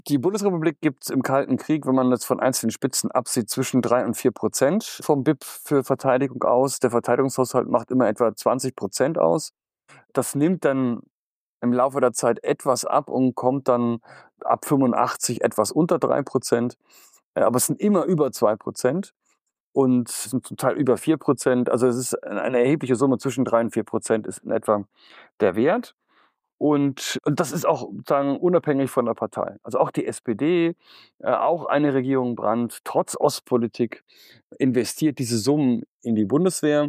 Die Bundesrepublik gibt im Kalten Krieg, wenn man jetzt von einzelnen Spitzen absieht, zwischen 3% und 4% vom BIP für Verteidigung aus. Der Verteidigungshaushalt macht immer etwa 20% aus. Das nimmt dann im Laufe der Zeit etwas ab und kommt dann ab 85 etwas unter 3%. Aber es sind immer über 2% und es sind zum Teil über 4%. Also es ist eine erhebliche Summe, zwischen 3 und 4% ist in etwa der Wert. Und das ist auch sozusagen unabhängig von der Partei. Also auch die SPD, auch eine Regierung Brandt, trotz Ostpolitik, investiert diese Summen in die Bundeswehr.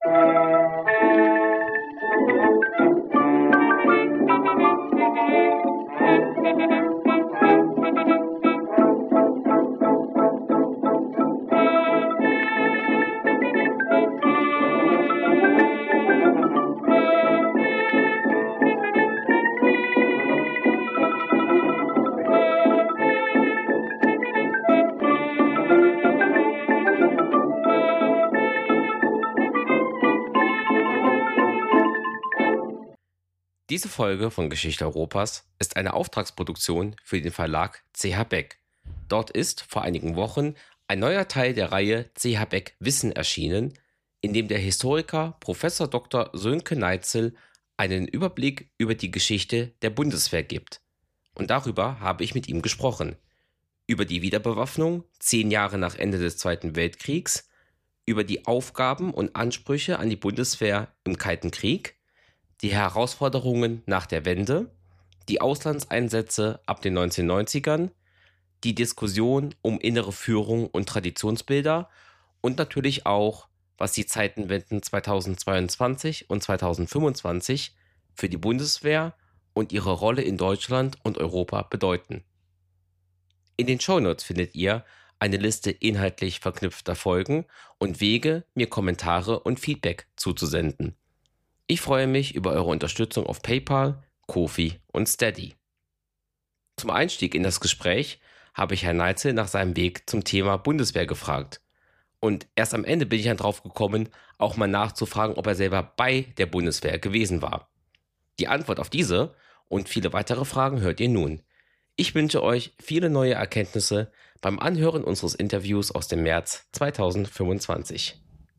Diese Folge von Geschichte Europas ist eine Auftragsproduktion für den Verlag CH Beck. Dort ist vor einigen Wochen ein neuer Teil der Reihe CH Beck Wissen erschienen, in dem der Historiker Prof. Dr. Sönke Neitzel einen Überblick über die Geschichte der Bundeswehr gibt. Und darüber habe ich mit ihm gesprochen. Über die Wiederbewaffnung 10 Jahre nach Ende des Zweiten Weltkriegs, über die Aufgaben und Ansprüche an die Bundeswehr im Kalten Krieg, die Herausforderungen nach der Wende, die Auslandseinsätze ab den 1990ern, die Diskussion um innere Führung und Traditionsbilder und natürlich auch, was die Zeitenwenden 2022 und 2025 für die Bundeswehr und ihre Rolle in Deutschland und Europa bedeuten. In den Shownotes findet ihr eine Liste inhaltlich verknüpfter Folgen und Wege, mir Kommentare und Feedback zuzusenden. Ich freue mich über eure Unterstützung auf PayPal, Ko-fi und Steady. Zum Einstieg in das Gespräch habe ich Herrn Neitzel nach seinem Weg zum Thema Bundeswehr gefragt. Und erst am Ende bin ich dann drauf gekommen, auch mal nachzufragen, ob er selber bei der Bundeswehr gewesen war. Die Antwort auf diese und viele weitere Fragen hört ihr nun. Ich wünsche euch viele neue Erkenntnisse beim Anhören unseres Interviews aus dem März 2025.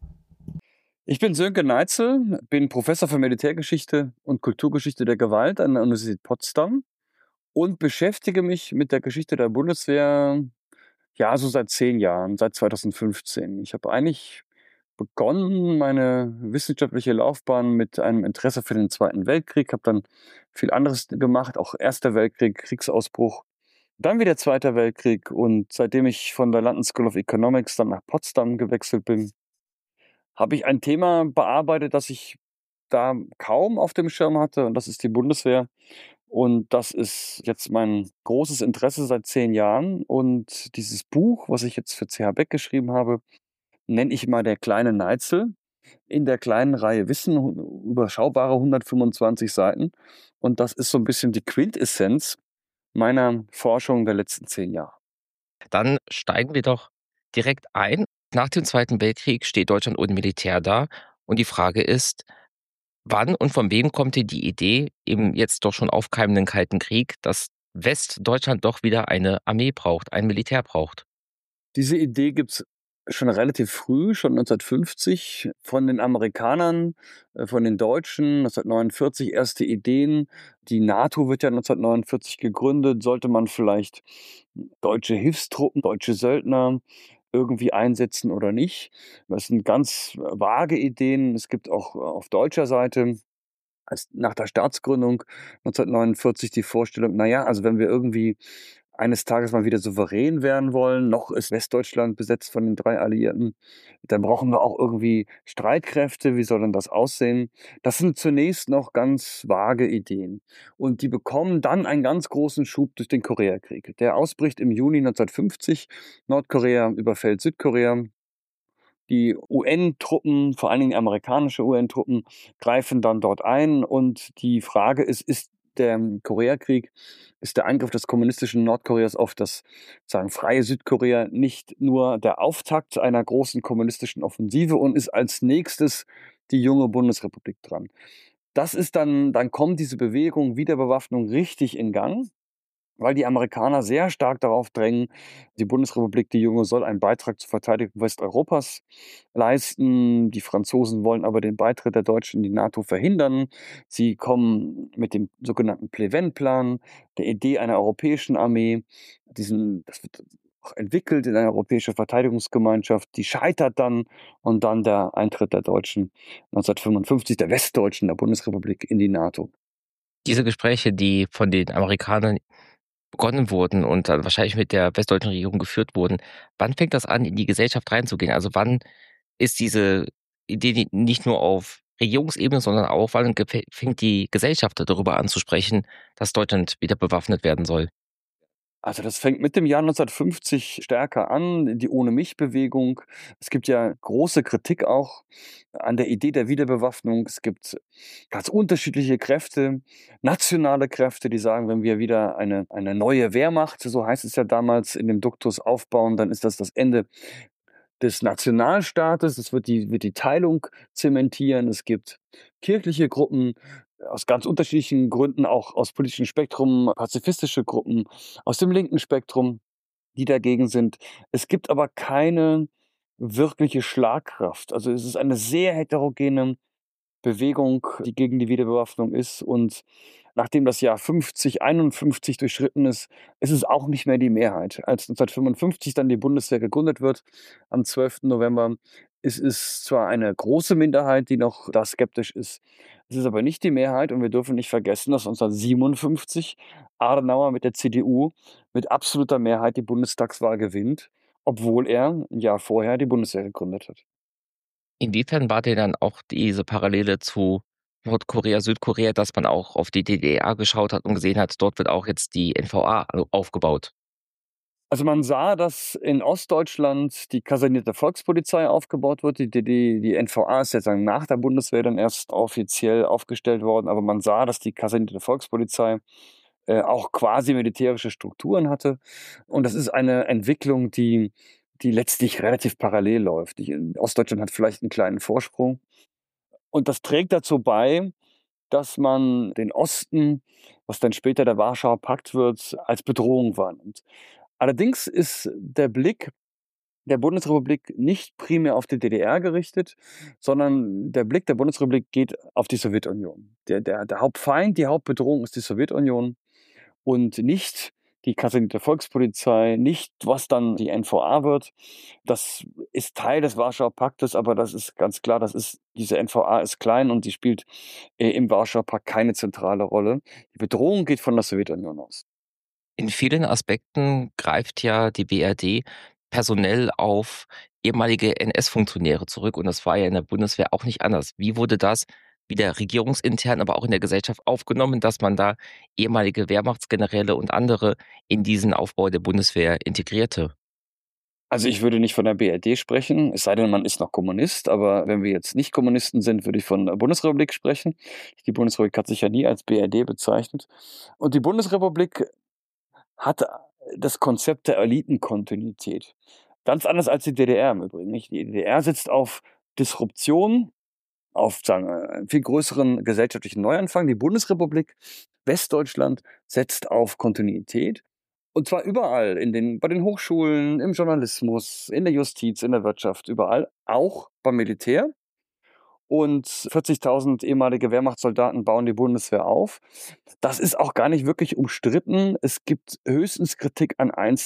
Ich bin Sönke Neitzel, bin Professor für Militärgeschichte und Kulturgeschichte der Gewalt an der Universität Potsdam und beschäftige mich mit der Geschichte der Bundeswehr, ja, so seit 10 Jahren, seit 2015. Ich habe eigentlich begonnen meine wissenschaftliche Laufbahn mit einem Interesse für den Zweiten Weltkrieg, habe dann viel anderes gemacht, auch Erster Weltkrieg, Kriegsausbruch, dann wieder Zweiter Weltkrieg, und seitdem ich von der London School of Economics dann nach Potsdam gewechselt bin, habe ich ein Thema bearbeitet, das ich da kaum auf dem Schirm hatte, und das ist die Bundeswehr. Und das ist jetzt mein großes Interesse seit 10 Jahren. Und dieses Buch, was ich jetzt für CH Beck geschrieben habe, nenne ich mal der kleine Neitzel. In der kleinen Reihe Wissen, überschaubare 125 Seiten. Und das ist so ein bisschen die Quintessenz meiner Forschung der letzten 10 Jahre. Dann steigen wir doch direkt ein. Nach dem Zweiten Weltkrieg steht Deutschland ohne Militär da. Und die Frage ist, wann und von wem kommt dir die Idee, im jetzt doch schon aufkeimenden Kalten Krieg, dass Westdeutschland doch wieder eine Armee braucht, ein Militär braucht? Diese Idee gibt's schon relativ früh, schon 1950 von den Amerikanern, von den Deutschen, 1949 erste Ideen. Die NATO wird ja 1949 gegründet. Sollte man vielleicht deutsche Hilfstruppen, deutsche Söldner irgendwie einsetzen oder nicht? Das sind ganz vage Ideen. Es gibt auch auf deutscher Seite als nach der Staatsgründung 1949 die Vorstellung, na ja, also wenn wir irgendwie eines Tages mal wieder souverän werden wollen, noch ist Westdeutschland besetzt von den 3 Alliierten, dann brauchen wir auch irgendwie Streitkräfte. Wie soll denn das aussehen? Das sind zunächst noch ganz vage Ideen. Und die bekommen dann einen ganz großen Schub durch den Koreakrieg. Der ausbricht im Juni 1950. Nordkorea überfällt Südkorea. Die UN-Truppen, vor allen Dingen amerikanische UN-Truppen, greifen dann dort ein, und die Frage ist der Koreakrieg, ist der Angriff des kommunistischen Nordkoreas auf das, sagen, freie Südkorea nicht nur der Auftakt einer großen kommunistischen Offensive und ist als nächstes die junge Bundesrepublik dran. Das ist dann kommt diese Bewegung Wiederbewaffnung richtig in Gang. weil die Amerikaner sehr stark darauf drängen, die Bundesrepublik, die junge, soll einen Beitrag zur Verteidigung Westeuropas leisten. Die Franzosen wollen aber den Beitritt der Deutschen in die NATO verhindern. Sie kommen mit dem sogenannten Pleven-Plan, der Idee einer europäischen Armee. Das wird auch entwickelt in eine europäische Verteidigungsgemeinschaft. Die scheitert dann und dann der Eintritt der Deutschen 1955, der Westdeutschen, der Bundesrepublik in die NATO. Diese Gespräche, die von den Amerikanern begonnen wurden und dann wahrscheinlich mit der westdeutschen Regierung geführt wurden, wann fängt das an, in die Gesellschaft reinzugehen? Also, wann ist diese Idee nicht nur auf Regierungsebene, sondern auch, wann fängt die Gesellschaft darüber an zu sprechen, dass Deutschland wieder bewaffnet werden soll? Also, das fängt mit dem Jahr 1950 stärker an, die Ohne-mich-Bewegung. Es gibt ja große Kritik auch an der Idee der Wiederbewaffnung. Es gibt ganz unterschiedliche Kräfte, nationale Kräfte, die sagen, wenn wir wieder eine neue Wehrmacht, so heißt es ja damals in dem Duktus, aufbauen, dann ist das Ende des Nationalstaates. Es wird die Teilung zementieren. Es gibt kirchliche Gruppen aus ganz unterschiedlichen Gründen, auch aus politischem Spektrum, pazifistische Gruppen aus dem linken Spektrum, die dagegen sind. Es gibt aber keine wirkliche Schlagkraft. Also, es ist eine sehr heterogene Bewegung, die gegen die Wiederbewaffnung ist. Und nachdem das Jahr 51 durchschritten ist, ist es auch nicht mehr die Mehrheit. Als 1955 dann die Bundeswehr gegründet wird, am 12. November, ist es zwar eine große Minderheit, die noch da skeptisch ist, es ist aber nicht die Mehrheit und wir dürfen nicht vergessen, dass 1957 Adenauer mit der CDU mit absoluter Mehrheit die Bundestagswahl gewinnt, obwohl er ein Jahr vorher die Bundeswehr gegründet hat. Inwiefern war dir dann auch diese Parallele zu Nordkorea, Südkorea, dass man auch auf die DDR geschaut hat und gesehen hat, dort wird auch jetzt die NVA aufgebaut? Also, man sah, dass in Ostdeutschland die kasernierte Volkspolizei aufgebaut wird. Die NVA ist jetzt dann nach der Bundeswehr dann erst offiziell aufgestellt worden, aber man sah, dass die kasernierte Volkspolizei, auch quasi militärische Strukturen hatte. Und das ist eine Entwicklung, die letztlich relativ parallel läuft. Ostdeutschland hat vielleicht einen kleinen Vorsprung. Und das trägt dazu bei, dass man den Osten, was dann später der Warschauer Pakt wird, als Bedrohung wahrnimmt. Allerdings ist der Blick der Bundesrepublik nicht primär auf die DDR gerichtet, sondern der Blick der Bundesrepublik geht auf die Sowjetunion. Der Hauptfeind, die Hauptbedrohung ist die Sowjetunion und nicht die kasernierte Volkspolizei, nicht was dann die NVA wird. Das ist Teil des Warschauer Paktes, aber das ist ganz klar, diese NVA ist klein und die spielt, im Warschauer Pakt keine zentrale Rolle. Die Bedrohung geht von der Sowjetunion aus. In vielen Aspekten greift ja die BRD personell auf ehemalige NS-Funktionäre zurück und das war ja in der Bundeswehr auch nicht anders. Wie wurde das wieder regierungsintern, aber auch in der Gesellschaft aufgenommen, dass man da ehemalige Wehrmachtsgeneräle und andere in diesen Aufbau der Bundeswehr integrierte? Also, ich würde nicht von der BRD sprechen, es sei denn, man ist noch Kommunist, aber wenn wir jetzt nicht Kommunisten sind, würde ich von der Bundesrepublik sprechen. Die Bundesrepublik hat sich ja nie als BRD bezeichnet. Und die Bundesrepublik hat das Konzept der Elitenkontinuität. Ganz anders als die DDR im Übrigen, nicht? Die DDR setzt auf Disruption, auf, sagen wir, einen viel größeren gesellschaftlichen Neuanfang. Die Bundesrepublik Westdeutschland setzt auf Kontinuität. Und zwar überall, bei den Hochschulen, im Journalismus, in der Justiz, in der Wirtschaft, überall, auch beim Militär. Und 40.000 ehemalige Wehrmachtssoldaten bauen die Bundeswehr auf. Das ist auch gar nicht wirklich umstritten. Es gibt höchstens Kritik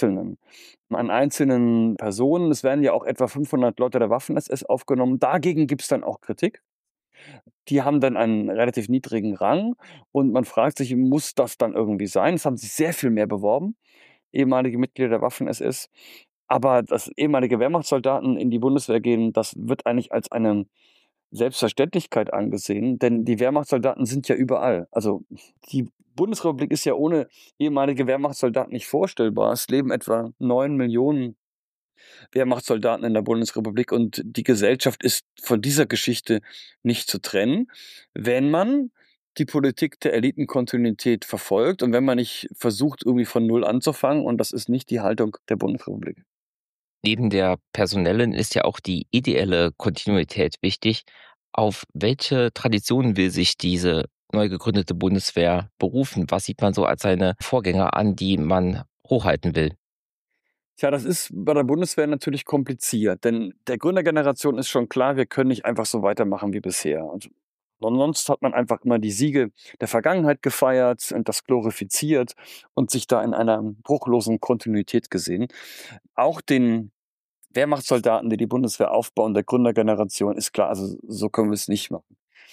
an einzelnen Personen. Es werden ja auch etwa 500 Leute der Waffen-SS aufgenommen. Dagegen gibt es dann auch Kritik. Die haben dann einen relativ niedrigen Rang und man fragt sich, muss das dann irgendwie sein? Es haben sich sehr viel mehr beworben, ehemalige Mitglieder der Waffen-SS. Aber dass ehemalige Wehrmachtssoldaten in die Bundeswehr gehen, das wird eigentlich als eine Selbstverständlichkeit angesehen, denn die Wehrmachtssoldaten sind ja überall. Also, die Bundesrepublik ist ja ohne ehemalige Wehrmachtssoldaten nicht vorstellbar. Es leben etwa 9 Millionen Wehrmachtssoldaten in der Bundesrepublik und die Gesellschaft ist von dieser Geschichte nicht zu trennen, wenn man die Politik der Elitenkontinuität verfolgt und wenn man nicht versucht, irgendwie von Null anzufangen, und das ist nicht die Haltung der Bundesrepublik. Neben der personellen ist ja auch die ideelle Kontinuität wichtig. Auf welche Traditionen will sich diese neu gegründete Bundeswehr berufen? Was sieht man so als seine Vorgänger an, die man hochhalten will? Tja, das ist bei der Bundeswehr natürlich kompliziert, denn der Gründergeneration ist schon klar, wir können nicht einfach so weitermachen wie bisher. Und sonst hat man einfach immer die Siege der Vergangenheit gefeiert und das glorifiziert und sich da in einer bruchlosen Kontinuität gesehen. Auch den Wehrmachtssoldaten, die die Bundeswehr aufbauen, der Gründergeneration, ist klar, also so können wir es nicht machen.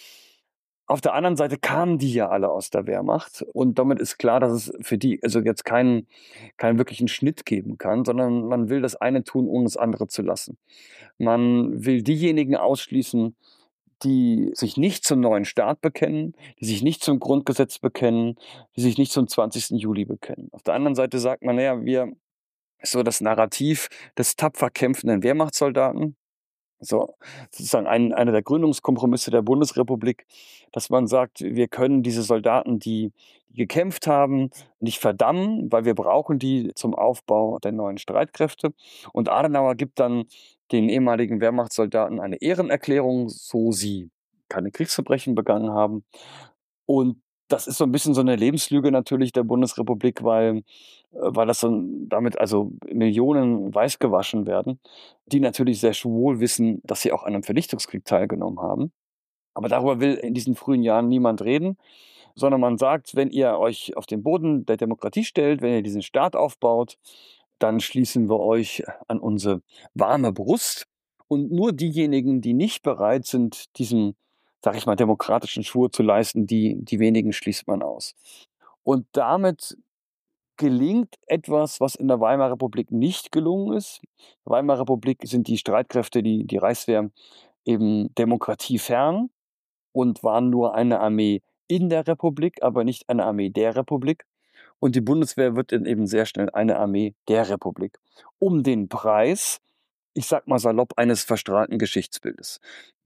Auf der anderen Seite kamen die ja alle aus der Wehrmacht und damit ist klar, dass es für die also jetzt keinen wirklichen Schnitt geben kann, sondern man will das eine tun, ohne das andere zu lassen. Man will diejenigen ausschließen, die sich nicht zum neuen Staat bekennen, die sich nicht zum Grundgesetz bekennen, die sich nicht zum 20. Juli bekennen. Auf der anderen Seite sagt man, naja, wir so das Narrativ des tapfer kämpfenden Wehrmachtssoldaten, so, sozusagen einer der Gründungskompromisse der Bundesrepublik, dass man sagt, wir können diese Soldaten, die gekämpft haben, nicht verdammen, weil wir brauchen die zum Aufbau der neuen Streitkräfte. Und Adenauer gibt dann den ehemaligen Wehrmachtssoldaten eine Ehrenerklärung, so sie keine Kriegsverbrechen begangen haben. Und das ist so ein bisschen so eine Lebenslüge natürlich der Bundesrepublik, weil das so damit also Millionen weißgewaschen werden, die natürlich sehr wohl wissen, dass sie auch an einem Vernichtungskrieg teilgenommen haben. Aber darüber will in diesen frühen Jahren niemand reden, sondern man sagt, wenn ihr euch auf den Boden der Demokratie stellt, wenn ihr diesen Staat aufbaut, dann schließen wir euch an unsere warme Brust. Und nur diejenigen, die nicht bereit sind, diesen, sag ich mal, demokratischen Schwur zu leisten, die wenigen schließt man aus. Und damit gelingt etwas, was in der Weimarer Republik nicht gelungen ist. In der Weimarer Republik sind die Streitkräfte, die Reichswehr, eben demokratiefern und waren nur eine Armee in der Republik, aber nicht eine Armee der Republik. Und die Bundeswehr wird dann eben sehr schnell eine Armee der Republik. Um den Preis, ich sag mal salopp, eines verstrahlten Geschichtsbildes.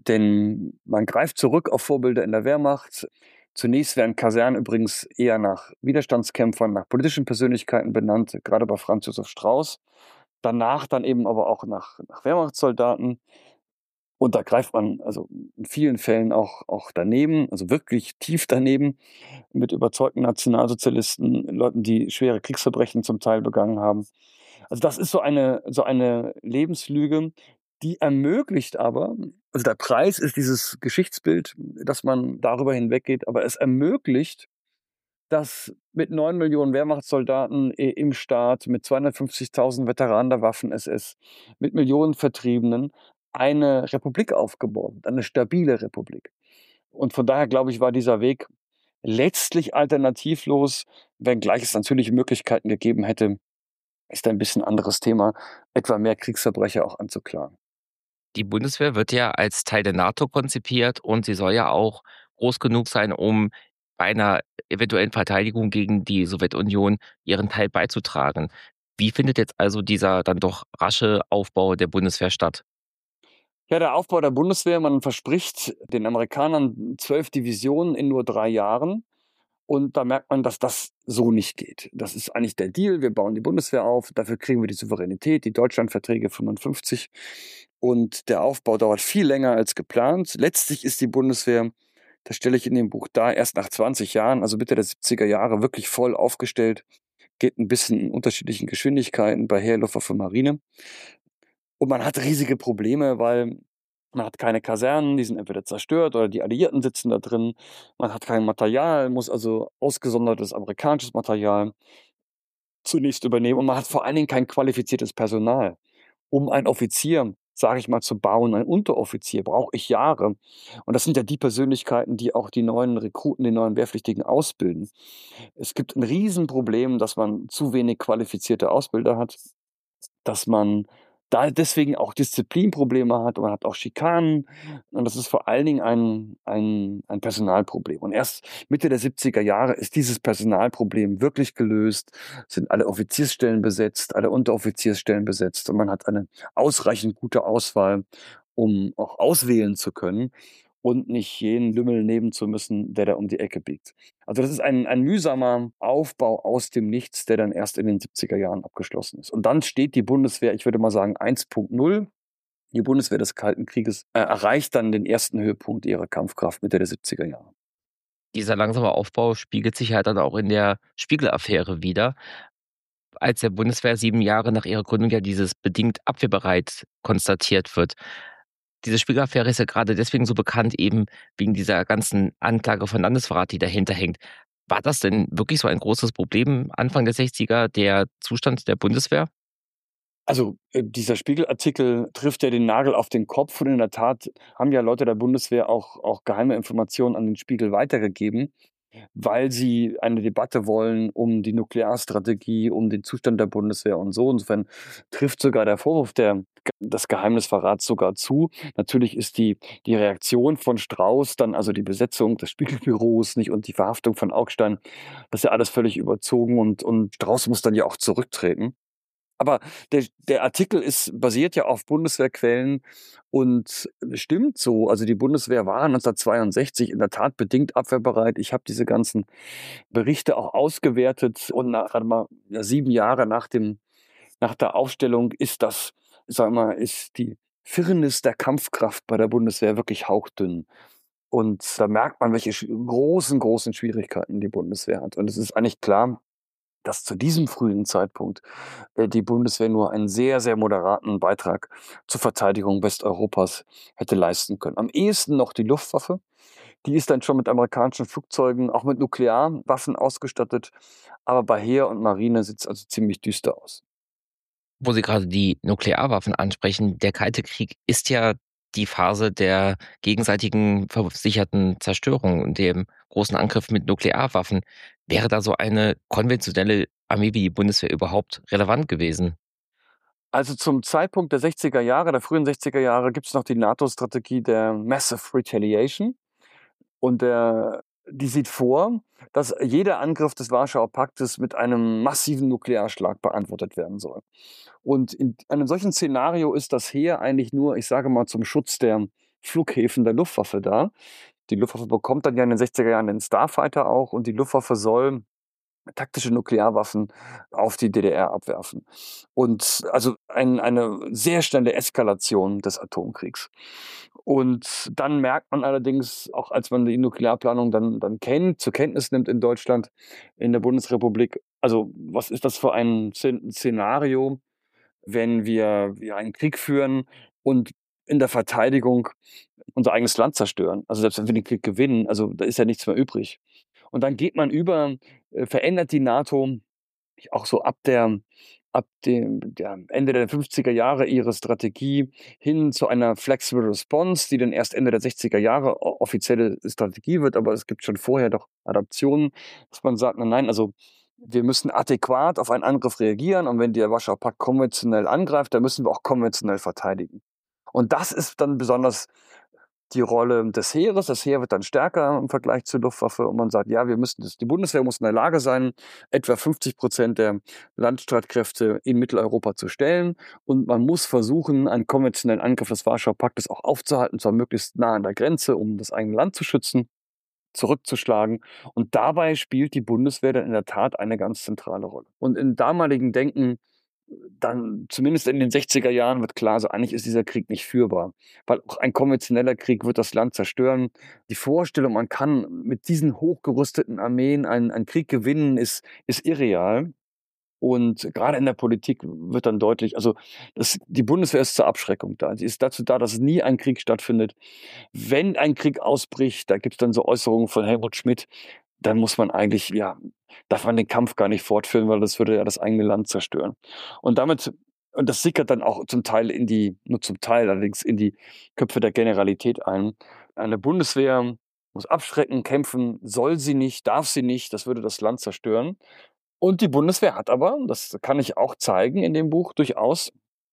Denn man greift zurück auf Vorbilder in der Wehrmacht. Zunächst werden Kasernen übrigens eher nach Widerstandskämpfern, nach politischen Persönlichkeiten benannt, gerade bei Franz Josef Strauß. Danach dann eben aber auch nach Wehrmachtssoldaten. Und da greift man also in vielen Fällen auch daneben, also wirklich tief daneben, mit überzeugten Nationalsozialisten, Leuten, die schwere Kriegsverbrechen zum Teil begangen haben. Also das ist so eine Lebenslüge, die ermöglicht aber, also der Preis ist dieses Geschichtsbild, dass man darüber hinweggeht, aber es ermöglicht, dass mit 9 Millionen Wehrmachtssoldaten im Staat, mit 250.000 Veteranen der Waffen-SS, mit Millionen Vertriebenen eine Republik aufgebaut wird, eine stabile Republik. Und von daher, glaube ich, war dieser Weg letztlich alternativlos, wenngleich es natürlich Möglichkeiten gegeben hätte, ist ein bisschen anderes Thema, etwa mehr Kriegsverbrecher auch anzuklagen. Die Bundeswehr wird ja als Teil der NATO konzipiert und sie soll ja auch groß genug sein, um bei einer eventuellen Verteidigung gegen die Sowjetunion ihren Teil beizutragen. Wie findet jetzt also dieser dann doch rasche Aufbau der Bundeswehr statt? Ja, der Aufbau der Bundeswehr, man verspricht den Amerikanern 12 Divisionen in nur 3 Jahren. Und da merkt man, dass das so nicht geht. Das ist eigentlich der Deal. Wir bauen die Bundeswehr auf. Dafür kriegen wir die Souveränität, die Deutschlandverträge 55. Und der Aufbau dauert viel länger als geplant. Letztlich ist die Bundeswehr, das stelle ich in dem Buch dar, erst nach 20 Jahren, also Mitte der 70er Jahre, wirklich voll aufgestellt. Geht ein bisschen in unterschiedlichen Geschwindigkeiten bei Heer, Luftwaffe, Marine. Und man hat riesige Probleme, weil man hat keine Kasernen, die sind entweder zerstört oder die Alliierten sitzen da drin. Man hat kein Material, muss also ausgesondertes amerikanisches Material zunächst übernehmen und man hat vor allen Dingen kein qualifiziertes Personal. Um einen Offizier, sage ich mal, zu bauen, einen Unteroffizier, brauche ich Jahre. Und das sind ja die Persönlichkeiten, die auch die neuen Rekruten, die neuen Wehrpflichtigen ausbilden. Es gibt ein Riesenproblem, dass man zu wenig qualifizierte Ausbilder hat, dass man da deswegen auch Disziplinprobleme hat und man hat auch Schikanen. Und das ist vor allen Dingen ein Personalproblem. Und erst Mitte der 70er Jahre ist dieses Personalproblem wirklich gelöst, sind alle Offiziersstellen besetzt, alle Unteroffiziersstellen besetzt und man hat eine ausreichend gute Auswahl, um auch auswählen zu können und nicht jeden Lümmel nehmen zu müssen, der da um die Ecke biegt. Also das ist ein mühsamer Aufbau aus dem Nichts, der dann erst in den 70er Jahren abgeschlossen ist. Und dann steht die Bundeswehr, ich würde mal sagen 1.0. Die Bundeswehr des Kalten Krieges erreicht dann den ersten Höhepunkt ihrer Kampfkraft Mitte der 70er Jahre. Dieser langsame Aufbau spiegelt sich halt dann auch in der Spiegel-Affäre wider, als der Bundeswehr 7 Jahre nach ihrer Gründung ja dieses bedingt abwehrbereit konstatiert wird. Diese Spiegel-Affäre ist ja gerade deswegen so bekannt, eben wegen dieser ganzen Anklage von Landesverrat, die dahinter hängt. War das denn wirklich so ein großes Problem Anfang der 60er, der Zustand der Bundeswehr? Also, dieser Spiegelartikel trifft ja den Nagel auf den Kopf und in der Tat haben ja Leute der Bundeswehr auch geheime Informationen an den Spiegel weitergegeben, weil sie eine Debatte wollen um die Nuklearstrategie, um den Zustand der Bundeswehr und so. Insofern trifft sogar der Vorwurf des Geheimnisverrats sogar zu. Natürlich ist die Reaktion von Strauß dann, also die Besetzung des Spiegelbüros, nicht, und die Verhaftung von Augstein, das ist ja alles völlig überzogen und Strauß muss dann ja auch zurücktreten. Aber der Artikel basiert ja auf Bundeswehrquellen und stimmt so. Also die Bundeswehr war 1962 in der Tat bedingt abwehrbereit. Ich habe diese ganzen Berichte auch ausgewertet und gerade mal, ja, 7 Jahre nach der Aufstellung ist das, sagen wir mal, ist die Firnis der Kampfkraft bei der Bundeswehr wirklich hauchdünn. Und da merkt man, welche großen Schwierigkeiten die Bundeswehr hat. Und es ist eigentlich klar, dass zu diesem frühen Zeitpunkt die Bundeswehr nur einen sehr moderaten Beitrag zur Verteidigung Westeuropas hätte leisten können. Am ehesten noch die Luftwaffe. Die ist dann schon mit amerikanischen Flugzeugen, auch mit Nuklearwaffen ausgestattet. Aber bei Heer und Marine sieht es also ziemlich düster aus. Wo Sie gerade die Nuklearwaffen ansprechen, der Kalte Krieg ist ja die Phase der gegenseitigen versicherten Zerstörung und dem großen Angriff mit Nuklearwaffen. Wäre da so eine konventionelle Armee wie die Bundeswehr überhaupt relevant gewesen? Also zum Zeitpunkt der 60er Jahre, der frühen 60er Jahre, gibt es noch die NATO-Strategie der Massive Retaliation. Und die sieht vor, dass jeder Angriff des Warschauer Paktes mit einem massiven Nuklearschlag beantwortet werden soll. Und in einem solchen Szenario ist das Heer eigentlich nur, ich sage mal, zum Schutz der Flughäfen der Luftwaffe da. Die Luftwaffe bekommt dann ja in den 60er Jahren den Starfighter auch und die Luftwaffe soll taktische Nuklearwaffen auf die DDR abwerfen. Und also eine sehr schnelle Eskalation des Atomkriegs. Und dann merkt man allerdings, auch als man die Nuklearplanung dann zur Kenntnis nimmt in Deutschland, in der Bundesrepublik, also was ist das für ein Szenario, wenn wir einen Krieg führen und in der Verteidigung unser eigenes Land zerstören? Also selbst wenn wir den Krieg gewinnen, also da ist ja nichts mehr übrig. Und dann geht man über, verändert die NATO auch so ab dem der Ende der 50er Jahre ihre Strategie hin zu einer Flexible Response, die dann erst Ende der 60er Jahre offizielle Strategie wird, aber es gibt schon vorher doch Adaptionen, dass man sagt: „Nein, also wir müssen adäquat auf einen Angriff reagieren und wenn der Warschauer Pakt konventionell angreift, dann müssen wir auch konventionell verteidigen.“ Und das ist dann besonders die Rolle des Heeres. Das Heer wird dann stärker im Vergleich zur Luftwaffe und man sagt, ja, die Bundeswehr muss in der Lage sein, etwa 50% der Landstreitkräfte in Mitteleuropa zu stellen und man muss versuchen, einen konventionellen Angriff des Warschauer Paktes auch aufzuhalten, zwar möglichst nah an der Grenze, um das eigene Land zu schützen, zurückzuschlagen. Und dabei spielt die Bundeswehr dann in der Tat eine ganz zentrale Rolle. Und im damaligen Denken, dann zumindest in den 60er Jahren wird klar, so eigentlich ist dieser Krieg nicht führbar, weil auch ein konventioneller Krieg wird das Land zerstören. Die Vorstellung, man kann mit diesen hochgerüsteten Armeen einen Krieg gewinnen, ist irreal. Und gerade in der Politik wird dann deutlich, also die Bundeswehr ist zur Abschreckung da. Sie ist dazu da, dass nie ein Krieg stattfindet. Wenn ein Krieg ausbricht, da gibt es dann so Äußerungen von Helmut Schmidt, dann muss man eigentlich, ja, darf man den Kampf gar nicht fortführen, weil das würde ja das eigene Land zerstören. Und das sickert dann auch zum Teil nur zum Teil allerdings in die Köpfe der Generalität ein. Eine Bundeswehr muss abschrecken, kämpfen, soll sie nicht, darf sie nicht, das würde das Land zerstören. Und die Bundeswehr hat aber, das kann ich auch zeigen in dem Buch, durchaus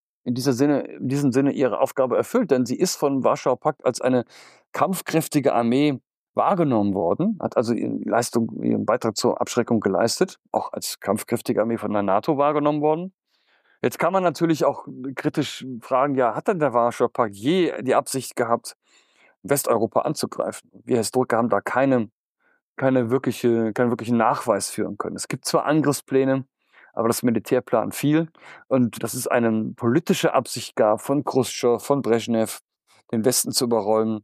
in diesem Sinne ihre Aufgabe erfüllt, denn sie ist von Warschauer Pakt als eine kampfkräftige Armee wahrgenommen worden, hat also ihren Beitrag zur Abschreckung geleistet, auch als kampfkräftige Armee von der NATO wahrgenommen worden. Jetzt kann man natürlich auch kritisch fragen, ja, hat denn der Warschauer Pakt je die Absicht gehabt, Westeuropa anzugreifen? Wir Historiker haben da keinen wirklichen Nachweis führen können. Es gibt zwar Angriffspläne, aber das Militär plant viel und dass es eine politische Absicht gab von Chruschtschow, von Breschnew, den Westen zu überrollen,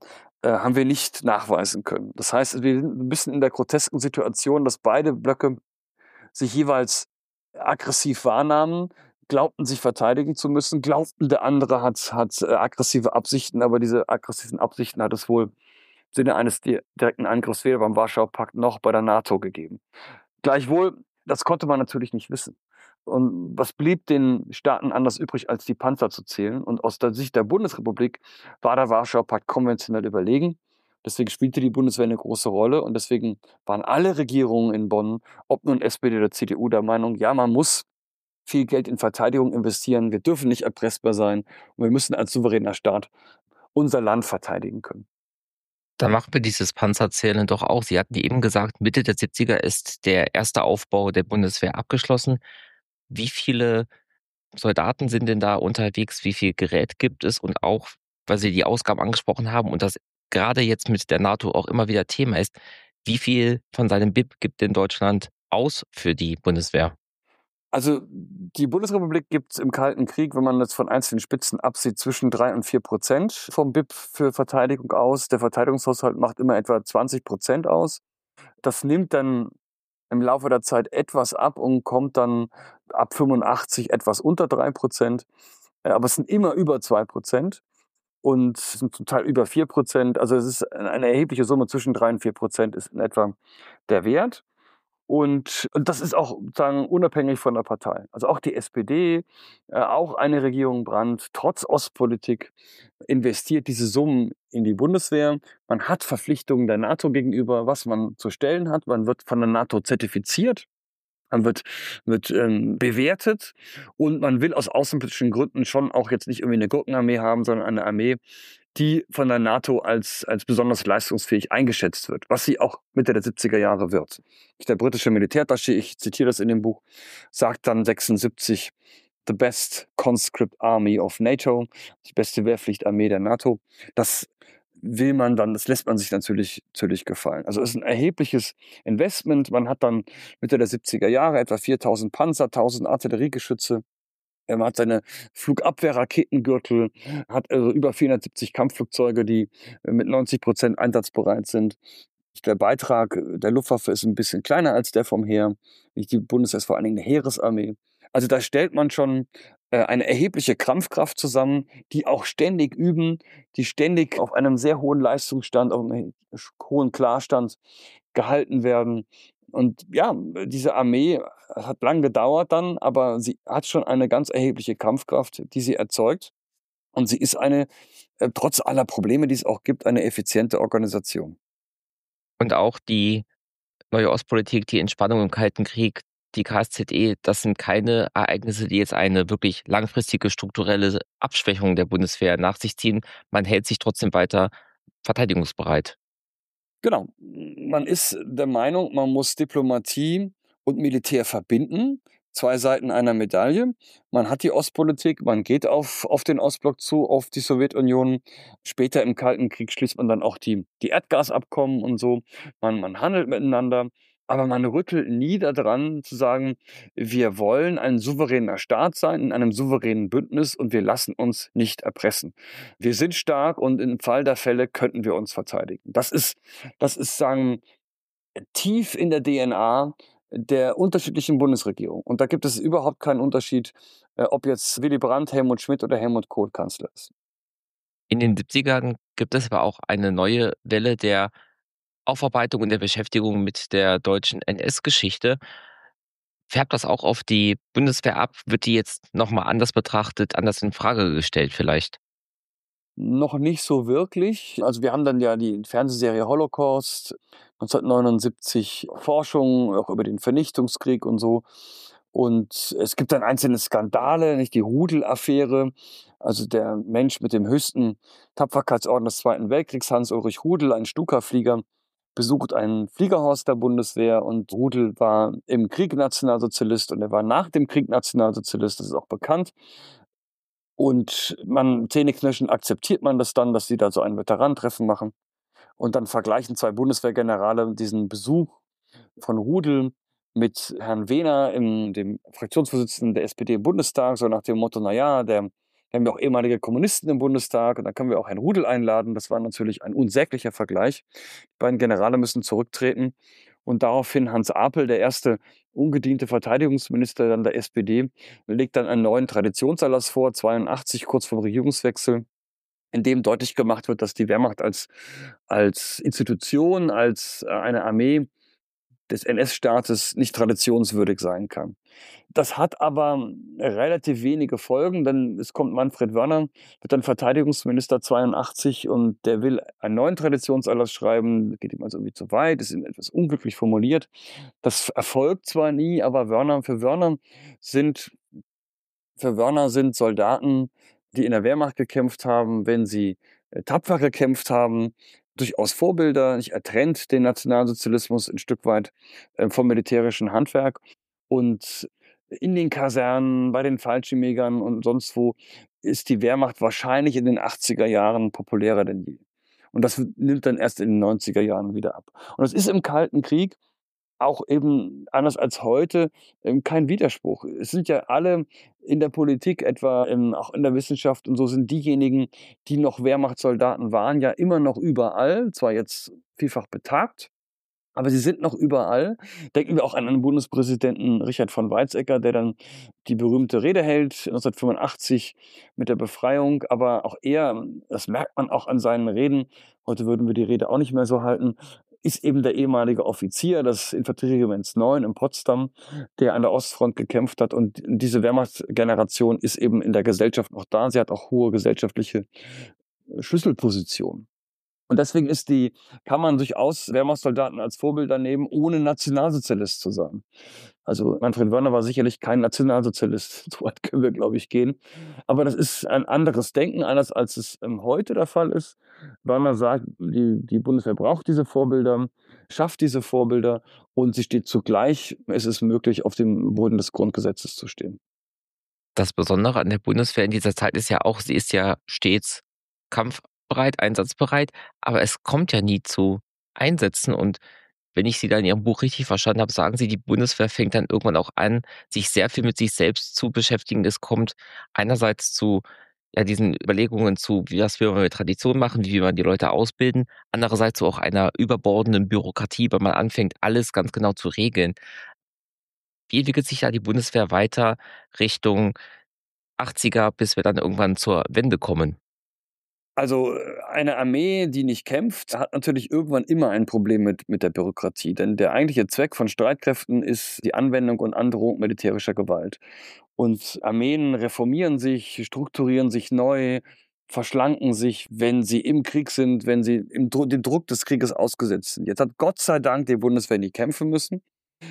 haben wir nicht nachweisen können. Das heißt, wir sind ein bisschen in der grotesken Situation, dass beide Blöcke sich jeweils aggressiv wahrnahmen, glaubten, sich verteidigen zu müssen, glaubten, der andere hat aggressive Absichten, aber diese aggressiven Absichten hat es wohl im Sinne eines direkten Angriffs weder beim Warschauer Pakt noch bei der NATO gegeben. Gleichwohl, das konnte man natürlich nicht wissen. Und was blieb den Staaten anders übrig, als die Panzer zu zählen? Und aus der Sicht der Bundesrepublik war der Warschauer Pakt konventionell überlegen. Deswegen spielte die Bundeswehr eine große Rolle und deswegen waren alle Regierungen in Bonn, ob nun SPD oder CDU, der Meinung, ja, man muss viel Geld in Verteidigung investieren, wir dürfen nicht erpressbar sein und wir müssen als souveräner Staat unser Land verteidigen können. Dann machen wir dieses Panzerzählen doch auch. Sie hatten eben gesagt, Mitte der 70er ist der erste Aufbau der Bundeswehr abgeschlossen. Wie viele Soldaten sind denn da unterwegs? Wie viel Gerät gibt es? Und auch, weil Sie die Ausgaben angesprochen haben und das gerade jetzt mit der NATO auch immer wieder Thema ist, wie viel von seinem BIP gibt denn Deutschland aus für die Bundeswehr? Also die Bundesrepublik gibt im Kalten Krieg, wenn man jetzt von einzelnen Spitzen absieht, zwischen 3% und 4% vom BIP für Verteidigung aus. Der Verteidigungshaushalt macht immer etwa 20% aus. Das nimmt dann im Laufe der Zeit etwas ab und kommt dann ab 85 etwas unter 3%. Aber es sind immer über 2% und es sind zum Teil über 4%. Also es ist eine erhebliche Summe, zwischen 3 und 4% ist in etwa der Wert. Und das ist auch sozusagen unabhängig von der Partei. Also auch die SPD, auch eine Regierung Brandt, trotz Ostpolitik, investiert diese Summen in die Bundeswehr. Man hat Verpflichtungen der NATO gegenüber, was man zu stellen hat. Man wird von der NATO zertifiziert. Man wird bewertet und man will aus außenpolitischen Gründen schon auch jetzt nicht irgendwie eine Gurkenarmee haben, sondern eine Armee, die von der NATO als besonders leistungsfähig eingeschätzt wird, was sie auch Mitte der 70er Jahre wird. Der britische Militärattaché, ich zitiere das in dem Buch, sagt dann 76, the best conscript army of NATO, die beste Wehrpflichtarmee der NATO. Das will man dann, das lässt man sich natürlich gefallen. Also es ist ein erhebliches Investment. Man hat dann Mitte der 70er Jahre etwa 4.000 Panzer, 1.000 Artilleriegeschütze. Man hat seine Flugabwehrraketengürtel, hat also über 470 Kampfflugzeuge, die mit 90% einsatzbereit sind. Der Beitrag der Luftwaffe ist ein bisschen kleiner als der vom Heer. Die Bundeswehr ist vor allen Dingen eine Heeresarmee. Also da stellt man schon eine erhebliche Kampfkraft zusammen, die auch ständig üben, die ständig auf einem sehr hohen Leistungsstand, auf einem hohen Klarstand gehalten werden. Und ja, diese Armee hat lang gedauert dann, aber sie hat schon eine ganz erhebliche Kampfkraft, die sie erzeugt. Und sie ist eine, trotz aller Probleme, die es auch gibt, eine effiziente Organisation. Und auch die neue Ostpolitik, die Entspannung im Kalten Krieg, die KSZE, das sind keine Ereignisse, die jetzt eine wirklich langfristige strukturelle Abschwächung der Bundeswehr nach sich ziehen. Man hält sich trotzdem weiter verteidigungsbereit. Genau. Man ist der Meinung, man muss Diplomatie und Militär verbinden. Zwei Seiten einer Medaille. Man hat die Ostpolitik, man geht auf den Ostblock zu, auf die Sowjetunion. Später im Kalten Krieg schließt man dann auch die Erdgasabkommen und so. Man handelt miteinander. Aber man rüttelt nie daran zu sagen, wir wollen ein souveräner Staat sein, in einem souveränen Bündnis und wir lassen uns nicht erpressen. Wir sind stark und im Fall der Fälle könnten wir uns verteidigen. Das ist sagen, tief in der DNA der unterschiedlichen Bundesregierung. Und da gibt es überhaupt keinen Unterschied, ob jetzt Willy Brandt, Helmut Schmidt oder Helmut Kohl Kanzler ist. In den 70ern gibt es aber auch eine neue Welle der Aufarbeitung und der Beschäftigung mit der deutschen NS-Geschichte. Färbt das auch auf die Bundeswehr ab? Wird die jetzt noch mal anders betrachtet, anders in Frage gestellt vielleicht? Noch nicht so wirklich. Also wir haben dann ja die Fernsehserie Holocaust, 1979 Forschung auch über den Vernichtungskrieg und so. Und es gibt dann einzelne Skandale, nicht die Rudel-Affäre. Also der Mensch mit dem höchsten Tapferkeitsorden des Zweiten Weltkriegs, Hans-Ulrich Rudel, ein Stuka-Flieger, besucht ein Fliegerhaus der Bundeswehr und Rudel war im Krieg Nationalsozialist und er war nach dem Krieg Nationalsozialist, das ist auch bekannt. Und zähneknirschend akzeptiert man das dann, dass sie da so ein Veteranentreffen machen. Und dann vergleichen zwei Bundeswehrgenerale diesen Besuch von Rudel mit Herrn Wehner, dem Fraktionsvorsitzenden der SPD im Bundestag, so nach dem Motto, na ja, der Wir haben ja auch ehemalige Kommunisten im Bundestag und da können wir auch Herrn Rudel einladen. Das war natürlich ein unsäglicher Vergleich. Die beiden Generale müssen zurücktreten. Und daraufhin Hans Apel, der erste ungediente Verteidigungsminister dann der SPD, legt dann einen neuen Traditionserlass vor, 82, kurz vor dem Regierungswechsel, in dem deutlich gemacht wird, dass die Wehrmacht als Institution, als eine Armee des NS-Staates nicht traditionswürdig sein kann. Das hat aber relativ wenige Folgen, denn es kommt Manfred Wörner, wird dann Verteidigungsminister 82 und der will einen neuen Traditionserlass schreiben, geht ihm also irgendwie zu weit, ist ihm etwas unglücklich formuliert. Das erfolgt zwar nie, aber sind für Wörner sind Soldaten, die in der Wehrmacht gekämpft haben, wenn sie tapfer gekämpft haben, durchaus Vorbilder. Er trennt den Nationalsozialismus ein Stück weit vom militärischen Handwerk. Und in den Kasernen, bei den Fallschirmjägern und sonst wo ist die Wehrmacht wahrscheinlich in den 80er Jahren populärer denn je. Und das nimmt dann erst in den 90er Jahren wieder ab. Und das ist im Kalten Krieg auch eben anders als heute kein Widerspruch. Es sind ja alle in der Politik, etwa auch in der Wissenschaft und so, sind diejenigen, die noch Wehrmachtssoldaten waren, ja immer noch überall, zwar jetzt vielfach betagt, aber sie sind noch überall. Denken wir auch an einen Bundespräsidenten Richard von Weizsäcker, der dann die berühmte Rede hält 1985 mit der Befreiung. Aber auch er, das merkt man auch an seinen Reden, heute würden wir die Rede auch nicht mehr so halten, ist eben der ehemalige Offizier des Infanterieregiments 9 in Potsdam, der an der Ostfront gekämpft hat. Und diese Wehrmachtsgeneration ist eben in der Gesellschaft noch da. Sie hat auch hohe gesellschaftliche Schlüsselpositionen. Und deswegen kann man durchaus Wehrmachtssoldaten als Vorbilder nehmen, ohne Nationalsozialist zu sein. Also Manfred Wörner war sicherlich kein Nationalsozialist, so weit können wir, glaube ich, gehen. Aber das ist ein anderes Denken, anders als es heute der Fall ist. Wörner sagt, die Bundeswehr braucht diese Vorbilder, schafft diese Vorbilder und sie steht zugleich, es ist möglich, auf dem Boden des Grundgesetzes zu stehen. Das Besondere an der Bundeswehr in dieser Zeit ist ja auch, sie ist ja stets kampfbereit, einsatzbereit, aber es kommt ja nie zu Einsätzen. Und wenn ich Sie da in Ihrem Buch richtig verstanden habe, sagen Sie, die Bundeswehr fängt dann irgendwann auch an, sich sehr viel mit sich selbst zu beschäftigen. Es kommt einerseits zu diesen Überlegungen zu, wie das wir mit Tradition machen, wie wir die Leute ausbilden, andererseits zu auch einer überbordenden Bürokratie, weil man anfängt, alles ganz genau zu regeln. Wie entwickelt sich da die Bundeswehr weiter Richtung 80er, bis wir dann irgendwann zur Wende kommen? Also, eine Armee, die nicht kämpft, hat natürlich irgendwann immer ein Problem mit der Bürokratie. Denn der eigentliche Zweck von Streitkräften ist die Anwendung und Androhung militärischer Gewalt. Und Armeen reformieren sich, strukturieren sich neu, verschlanken sich, wenn sie im Krieg sind, wenn sie dem Druck des Krieges ausgesetzt sind. Jetzt hat Gott sei Dank die Bundeswehr nie kämpfen müssen.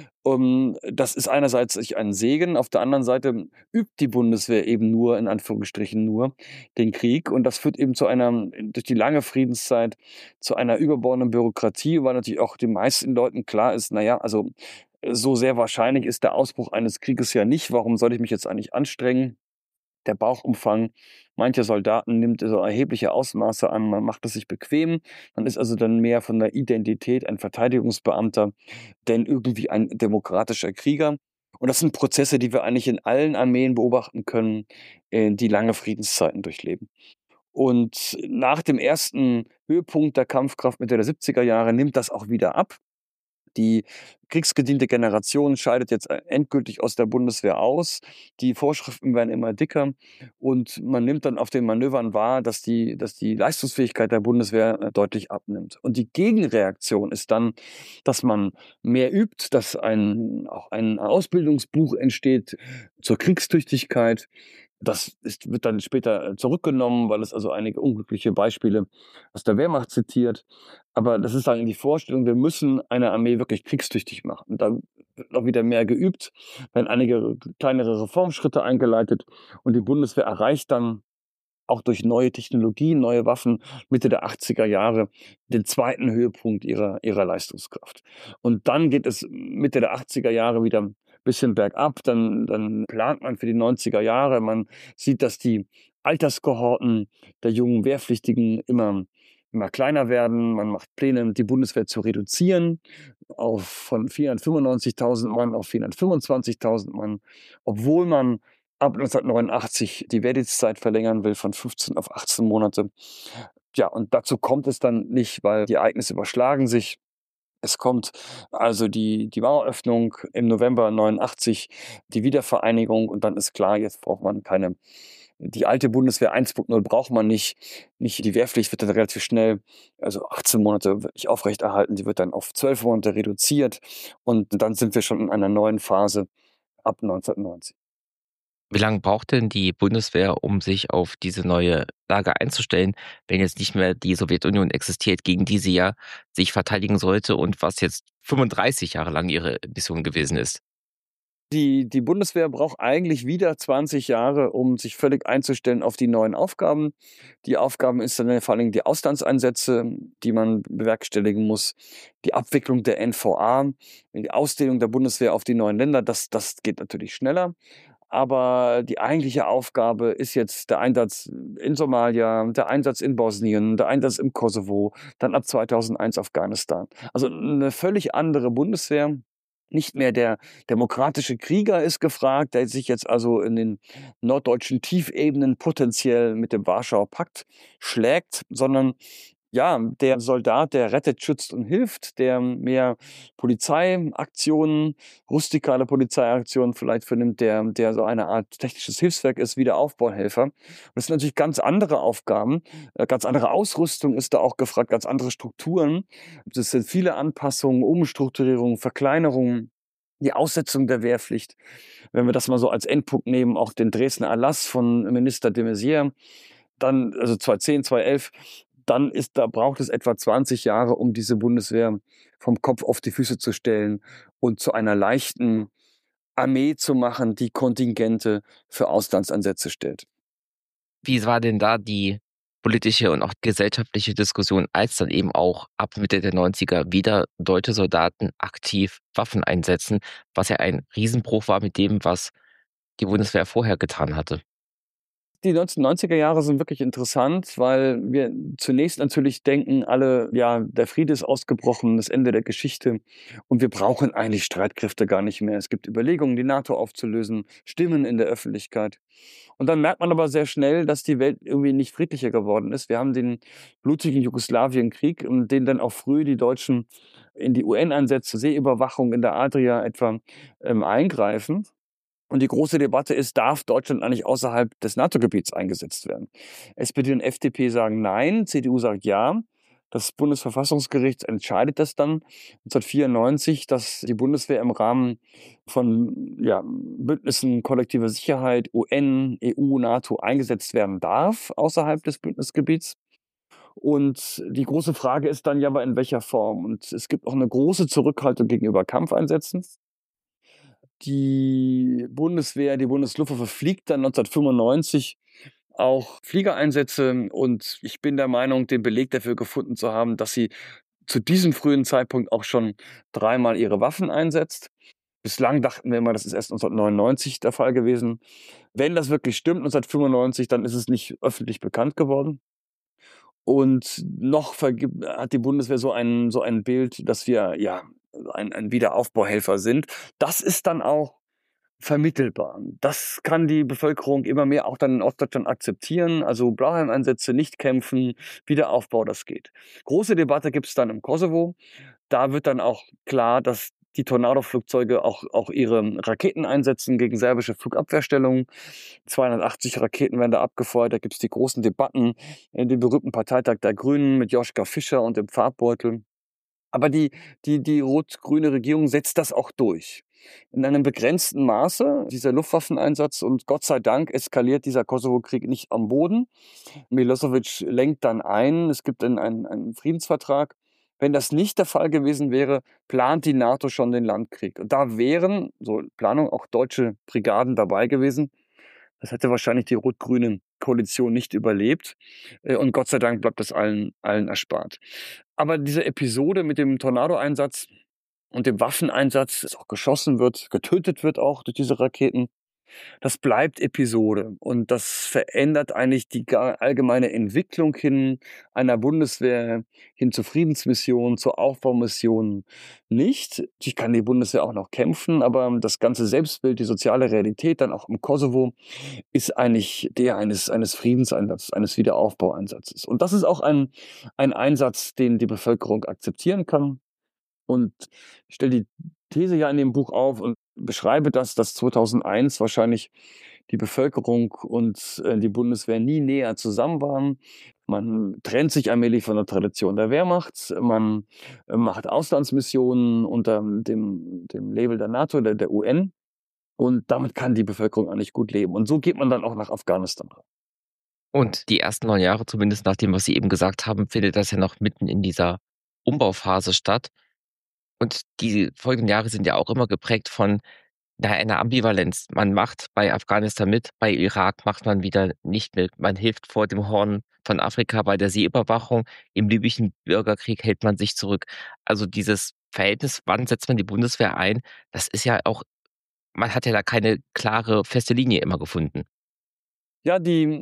Das ist einerseits ein Segen, auf der anderen Seite übt die Bundeswehr eben nur, in Anführungsstrichen nur, den Krieg und das führt eben durch die lange Friedenszeit zu einer überbordenden Bürokratie, weil natürlich auch den meisten Leuten klar ist, na ja, also, so sehr wahrscheinlich ist der Ausbruch eines Krieges ja nicht. Warum soll ich mich jetzt eigentlich anstrengen? Der Bauchumfang mancher Soldaten nimmt so erhebliche Ausmaße an. Man macht es sich bequem. Man ist also dann mehr von der Identität ein Verteidigungsbeamter, denn irgendwie ein demokratischer Krieger. Und das sind Prozesse, die wir eigentlich in allen Armeen beobachten können, die lange Friedenszeiten durchleben. Und nach dem ersten Höhepunkt der Kampfkraft Mitte der 70er Jahre nimmt das auch wieder ab. Die kriegsgediente Generation scheidet jetzt endgültig aus der Bundeswehr aus. Die Vorschriften werden immer dicker und man nimmt dann auf den Manövern wahr, dass die Leistungsfähigkeit der Bundeswehr deutlich abnimmt. Und die Gegenreaktion ist dann, dass man mehr übt, dass auch ein Ausbildungsbuch entsteht zur Kriegstüchtigkeit. Wird dann später zurückgenommen, weil es also einige unglückliche Beispiele aus der Wehrmacht zitiert. Aber das ist dann die Vorstellung, wir müssen eine Armee wirklich kriegstüchtig machen. Da wird auch wieder mehr geübt, werden einige kleinere Reformschritte eingeleitet und die Bundeswehr erreicht dann auch durch neue Technologien, neue Waffen Mitte der 80er Jahre den zweiten Höhepunkt ihrer Leistungskraft. Und dann geht es Mitte der 80er Jahre wieder ein bisschen bergab. Dann plant man für die 90er Jahre. Man sieht, dass die Alterskohorten der jungen Wehrpflichtigen immer kleiner werden. Man macht Pläne, die Bundeswehr zu reduzieren von 495.000 Mann auf 425.000 Mann, obwohl man ab 1989 die Wehrdienstzeit verlängern will von 15 auf 18 Monate. Ja, und dazu kommt es dann nicht, weil die Ereignisse überschlagen sich. Es kommt also die Maueröffnung im November 89, die Wiedervereinigung und dann ist klar, jetzt braucht man keine die alte Bundeswehr 1.0 braucht man nicht. Nicht die Wehrpflicht wird dann relativ schnell, also 18 Monate wirklich aufrechterhalten, die wird dann auf 12 Monate reduziert und dann sind wir schon in einer neuen Phase ab 1990. Wie lange braucht denn die Bundeswehr, um sich auf diese neue Lage einzustellen, wenn jetzt nicht mehr die Sowjetunion existiert, gegen die sie ja sich verteidigen sollte und was jetzt 35 Jahre lang ihre Mission gewesen ist? Die Bundeswehr braucht eigentlich wieder 20 Jahre, um sich völlig einzustellen auf die neuen Aufgaben. Die Aufgaben ist dann vor allen Dingen die Auslandseinsätze, die man bewerkstelligen muss, die Abwicklung der NVA, die Ausdehnung der Bundeswehr auf die neuen Länder, das geht natürlich schneller. Aber die eigentliche Aufgabe ist jetzt der Einsatz in Somalia, der Einsatz in Bosnien, der Einsatz im Kosovo, dann ab 2001 Afghanistan. Also eine völlig andere Bundeswehr. Nicht mehr der demokratische Krieger ist gefragt, der sich jetzt also in den norddeutschen Tiefebenen potenziell mit dem Warschauer Pakt schlägt, sondern ja, der Soldat, der rettet, schützt und hilft, der mehr Polizeiaktionen, rustikale Polizeiaktionen vielleicht vernimmt, der so eine Art technisches Hilfswerk ist, Wiederaufbauhelfer. Das sind natürlich ganz andere Aufgaben, ganz andere Ausrüstung ist da auch gefragt, ganz andere Strukturen. Das sind viele Anpassungen, Umstrukturierungen, Verkleinerungen, die Aussetzung der Wehrpflicht. Wenn wir das mal so als Endpunkt nehmen, auch den Dresdner Erlass von Minister de Maizière, dann, also 2010, 2011, da braucht es etwa 20 Jahre, um diese Bundeswehr vom Kopf auf die Füße zu stellen und zu einer leichten Armee zu machen, die Kontingente für Auslandseinsätze stellt. Wie war denn da die politische und auch gesellschaftliche Diskussion, als dann eben auch ab Mitte der 90er wieder deutsche Soldaten aktiv Waffen einsetzen, was ja ein Riesenbruch war mit dem, was die Bundeswehr vorher getan hatte? Die 1990er Jahre sind wirklich interessant, weil wir zunächst natürlich denken alle, ja, der Friede ist ausgebrochen, das Ende der Geschichte und wir brauchen eigentlich Streitkräfte gar nicht mehr. Es gibt Überlegungen, die NATO aufzulösen, Stimmen in der Öffentlichkeit. Und dann merkt man aber sehr schnell, dass die Welt irgendwie nicht friedlicher geworden ist. Wir haben den blutigen Jugoslawienkrieg, in den dann auch früh die Deutschen in die UN-Einsätze, Seeüberwachung in der Adria etwa eingreifen. Und die große Debatte ist, darf Deutschland eigentlich außerhalb des NATO-Gebiets eingesetzt werden? SPD und FDP sagen nein, CDU sagt ja. Das Bundesverfassungsgericht entscheidet das dann 1994, dass die Bundeswehr im Rahmen von Bündnissen kollektiver Sicherheit, UN, EU, NATO eingesetzt werden darf außerhalb des Bündnisgebiets. Und die große Frage ist dann ja, aber in welcher Form? Und es gibt auch eine große Zurückhaltung gegenüber Kampfeinsätzen. Die Bundeswehr, die Bundesluftwaffe fliegt dann 1995 auch Fliegereinsätze und ich bin der Meinung, den Beleg dafür gefunden zu haben, dass sie zu diesem frühen Zeitpunkt auch schon dreimal ihre Waffen einsetzt. Bislang dachten wir immer, das ist erst 1999 der Fall gewesen. Wenn das wirklich stimmt, 1995, dann ist es nicht öffentlich bekannt geworden. Und noch hat die Bundeswehr so ein Bild, dass wir ja ein Wiederaufbauhelfer sind. Das ist dann auch vermittelbar. Das kann die Bevölkerung immer mehr auch dann in Ostdeutschland akzeptieren. Also Blauhelmeinsätze, nicht kämpfen, Wiederaufbau, das geht. Große Debatte gibt es dann im Kosovo. Da wird dann auch klar, dass die Tornado-Flugzeuge auch ihre Raketen einsetzen gegen serbische Flugabwehrstellungen. 280 Raketen werden da abgefeuert. Da gibt es die großen Debatten in dem berühmten Parteitag der Grünen mit Joschka Fischer und dem Farbbeutel. Aber die rot-grüne Regierung setzt das auch durch. In einem begrenzten Maße, dieser Luftwaffeneinsatz, und Gott sei Dank eskaliert dieser Kosovo-Krieg nicht am Boden. Milosevic lenkt dann ein, es gibt einen Friedensvertrag. Wenn das nicht der Fall gewesen wäre, plant die NATO schon den Landkrieg. Und da wären, so Planung, auch deutsche Brigaden dabei gewesen. Das hätte wahrscheinlich die rot-grüne Koalition nicht überlebt. Und Gott sei Dank bleibt das allen erspart. Aber diese Episode mit dem Tornado-Einsatz und dem Waffeneinsatz, dass auch geschossen wird, getötet wird auch durch diese Raketen, Das bleibt Episode und das verändert eigentlich die allgemeine Entwicklung hin einer Bundeswehr hin zu Friedensmissionen, zu Aufbaumissionen nicht. Natürlich kann die Bundeswehr auch noch kämpfen, aber das ganze Selbstbild, die soziale Realität dann auch im Kosovo ist eigentlich der eines Friedenseinsatzes, eines Wiederaufbaueinsatzes. Und das ist auch ein Einsatz, den die Bevölkerung akzeptieren kann. Und ich stelle die These ja in dem Buch auf und beschreibe das, dass 2001 wahrscheinlich die Bevölkerung und die Bundeswehr nie näher zusammen waren. Man trennt sich allmählich von der Tradition der Wehrmacht. Man macht Auslandsmissionen unter dem Label der NATO, der UN. Und damit kann die Bevölkerung eigentlich gut leben. Und so geht man dann auch nach Afghanistan rein. Und die ersten 9 Jahre, zumindest nach dem, was Sie eben gesagt haben, findet das ja noch mitten in dieser Umbauphase statt. Und die folgenden Jahre sind ja auch immer geprägt von, einer Ambivalenz. Man macht bei Afghanistan mit, bei Irak macht man wieder nicht mit. Man hilft vor dem Horn von Afrika bei der Seeüberwachung. Im libyschen Bürgerkrieg hält man sich zurück. Also dieses Verhältnis, wann setzt man die Bundeswehr ein, das ist ja auch, man hat ja da keine klare, feste Linie immer gefunden. Ja,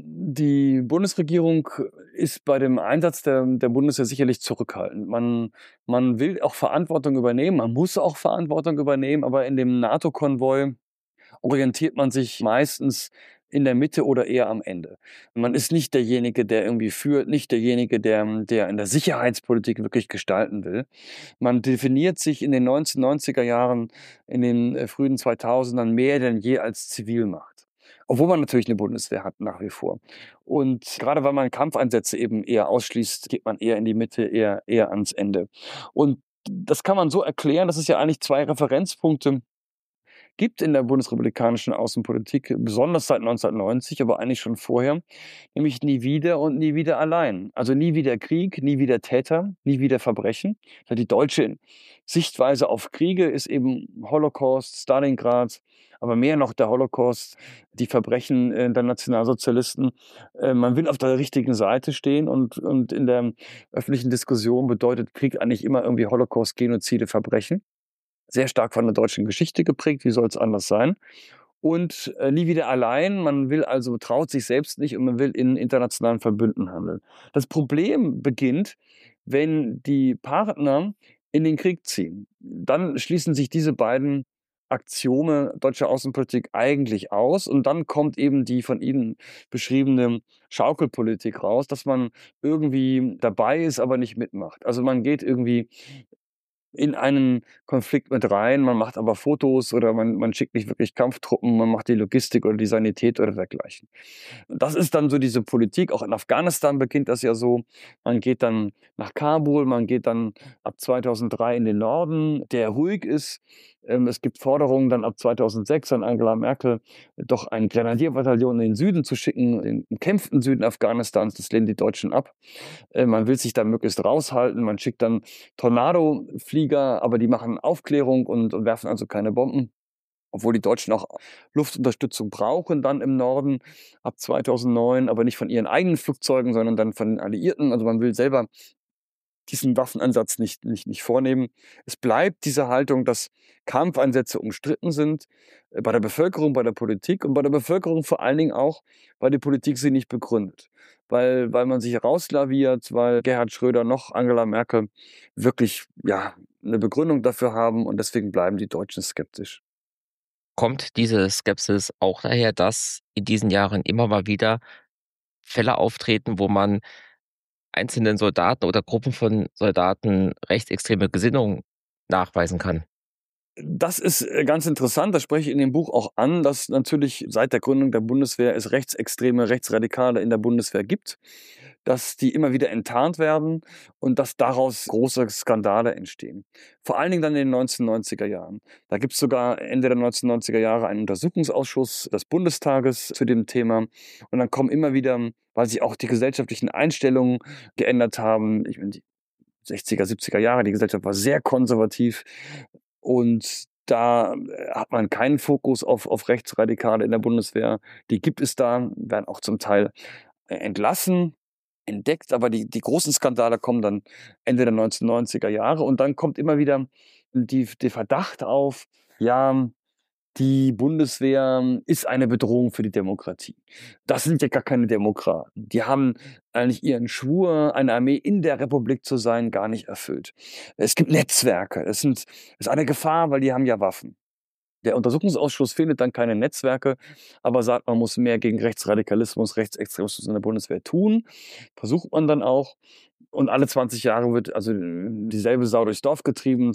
die Bundesregierung ist bei dem Einsatz der Bundeswehr sicherlich zurückhaltend. Man will auch Verantwortung übernehmen, man muss auch Verantwortung übernehmen, aber in dem NATO-Konvoi orientiert man sich meistens in der Mitte oder eher am Ende. Man ist nicht derjenige, der irgendwie führt, nicht derjenige, der in der Sicherheitspolitik wirklich gestalten will. Man definiert sich in den 1990er Jahren, in den frühen 2000ern mehr denn je als Zivilmacht. Obwohl man natürlich eine Bundeswehr hat nach wie vor. Und gerade weil man Kampfeinsätze eben eher ausschließt, geht man eher in die Mitte, eher ans Ende. Und das kann man so erklären, dass es ja eigentlich zwei Referenzpunkte gibt in der bundesrepublikanischen Außenpolitik, besonders seit 1990, aber eigentlich schon vorher, nämlich nie wieder und nie wieder allein. Also nie wieder Krieg, nie wieder Täter, nie wieder Verbrechen. Ja, die deutsche Sichtweise auf Kriege ist eben Holocaust, Stalingrad, aber mehr noch der Holocaust, die Verbrechen der Nationalsozialisten. Man will auf der richtigen Seite stehen und in der öffentlichen Diskussion bedeutet Krieg eigentlich immer irgendwie Holocaust, Genozide, Verbrechen. Sehr stark von der deutschen Geschichte geprägt, wie soll es anders sein? Und nie wieder allein. Man will also traut sich selbst nicht und man will in internationalen Verbünden handeln. Das Problem beginnt, wenn die Partner in den Krieg ziehen. Dann schließen sich diese beiden Axiome deutscher Außenpolitik eigentlich aus und dann kommt eben die von Ihnen beschriebene Schaukelpolitik raus, dass man irgendwie dabei ist, aber nicht mitmacht. Also man geht irgendwie in einen Konflikt mit rein. Man macht aber Fotos oder man schickt nicht wirklich Kampftruppen, man macht die Logistik oder die Sanität oder dergleichen. Das ist dann so diese Politik. Auch in Afghanistan beginnt das ja so. Man geht dann nach Kabul, man geht dann ab 2003 in den Norden, der ruhig ist. Es gibt Forderungen dann ab 2006 an Angela Merkel, doch ein Grenadierbataillon in den Süden zu schicken, im umkämpften Süden Afghanistans. Das lehnen die Deutschen ab. Man will sich da möglichst raushalten. Man schickt dann Tornado-Flieger, aber die machen Aufklärung und werfen also keine Bomben. Obwohl die Deutschen auch Luftunterstützung brauchen dann im Norden ab 2009, aber nicht von ihren eigenen Flugzeugen, sondern dann von den Alliierten. Also man will selber diesen Waffeneinsatz nicht vornehmen. Es bleibt diese Haltung, dass Kampfeinsätze umstritten sind, bei der Bevölkerung, bei der Politik und bei der Bevölkerung vor allen Dingen auch, weil die Politik sie nicht begründet. Weil man sich rauslaviert, weil Gerhard Schröder noch Angela Merkel wirklich, ja, eine Begründung dafür haben und deswegen bleiben die Deutschen skeptisch. Kommt diese Skepsis auch daher, dass in diesen Jahren immer mal wieder Fälle auftreten, wo man einzelnen Soldaten oder Gruppen von Soldaten rechtsextreme Gesinnung nachweisen kann? Das ist ganz interessant, das spreche ich in dem Buch auch an, dass natürlich seit der Gründung der Bundeswehr es rechtsextreme, Rechtsradikale in der Bundeswehr gibt, dass die immer wieder enttarnt werden und dass daraus große Skandale entstehen. Vor allen Dingen dann in den 1990er Jahren. Da gibt es sogar Ende der 1990er Jahre einen Untersuchungsausschuss des Bundestages zu dem Thema. Und dann kommen immer wieder, weil sich auch die gesellschaftlichen Einstellungen geändert haben, ich meine, die 60er, 70er Jahre, die Gesellschaft war sehr konservativ, und da hat man keinen Fokus auf Rechtsradikale in der Bundeswehr. Die gibt es da, werden auch zum Teil entlassen, entdeckt, aber die großen Skandale kommen dann Ende der 1990er Jahre und dann kommt immer wieder der Verdacht auf, ja, die Bundeswehr ist eine Bedrohung für die Demokratie. Das sind ja gar keine Demokraten. Die haben eigentlich ihren Schwur, eine Armee in der Republik zu sein, gar nicht erfüllt. Es gibt Netzwerke. Das ist eine Gefahr, weil die haben ja Waffen. Der Untersuchungsausschuss findet dann keine Netzwerke, aber sagt, man muss mehr gegen Rechtsradikalismus, Rechtsextremismus in der Bundeswehr tun. Versucht man dann auch. Und alle 20 Jahre wird also dieselbe Sau durchs Dorf getrieben.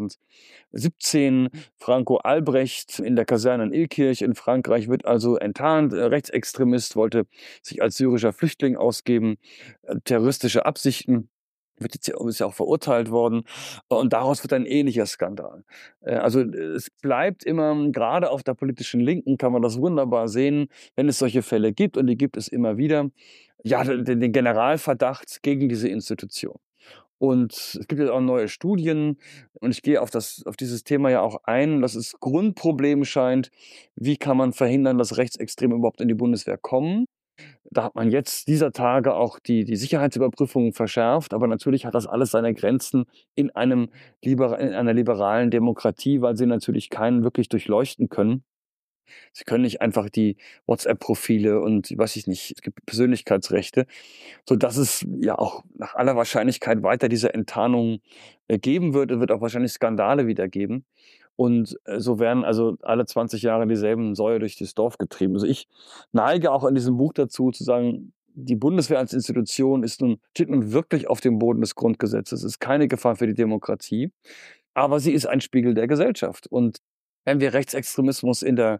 2017 Franco Albrecht in der Kaserne in Illkirch in Frankreich wird also enttarnt. Rechtsextremist, wollte sich als syrischer Flüchtling ausgeben, terroristische Absichten. Ist ja auch verurteilt worden. Und daraus wird ein ähnlicher Skandal. Also es bleibt immer, gerade auf der politischen Linken kann man das wunderbar sehen, wenn es solche Fälle gibt, und die gibt es immer wieder, ja, den Generalverdacht gegen diese Institution. Und es gibt jetzt auch neue Studien, und ich gehe auf dieses Thema ja auch ein, dass es Grundproblem scheint, wie kann man verhindern, dass Rechtsextreme überhaupt in die Bundeswehr kommen. Da hat man jetzt dieser Tage auch die Sicherheitsüberprüfungen verschärft, aber natürlich hat das alles seine Grenzen in einer liberalen Demokratie, weil sie natürlich keinen wirklich durchleuchten können. Sie können nicht einfach die WhatsApp-Profile und weiß ich nicht, es gibt Persönlichkeitsrechte, sodass es ja auch nach aller Wahrscheinlichkeit weiter diese Enttarnung geben wird. Es wird auch wahrscheinlich Skandale wieder geben. Und so werden also alle 20 Jahre dieselben Säue durch das Dorf getrieben. Also ich neige auch in diesem Buch dazu zu sagen, die Bundeswehr als Institution steht nun wirklich auf dem Boden des Grundgesetzes, ist keine Gefahr für die Demokratie, aber sie ist ein Spiegel der Gesellschaft. Und wenn wir Rechtsextremismus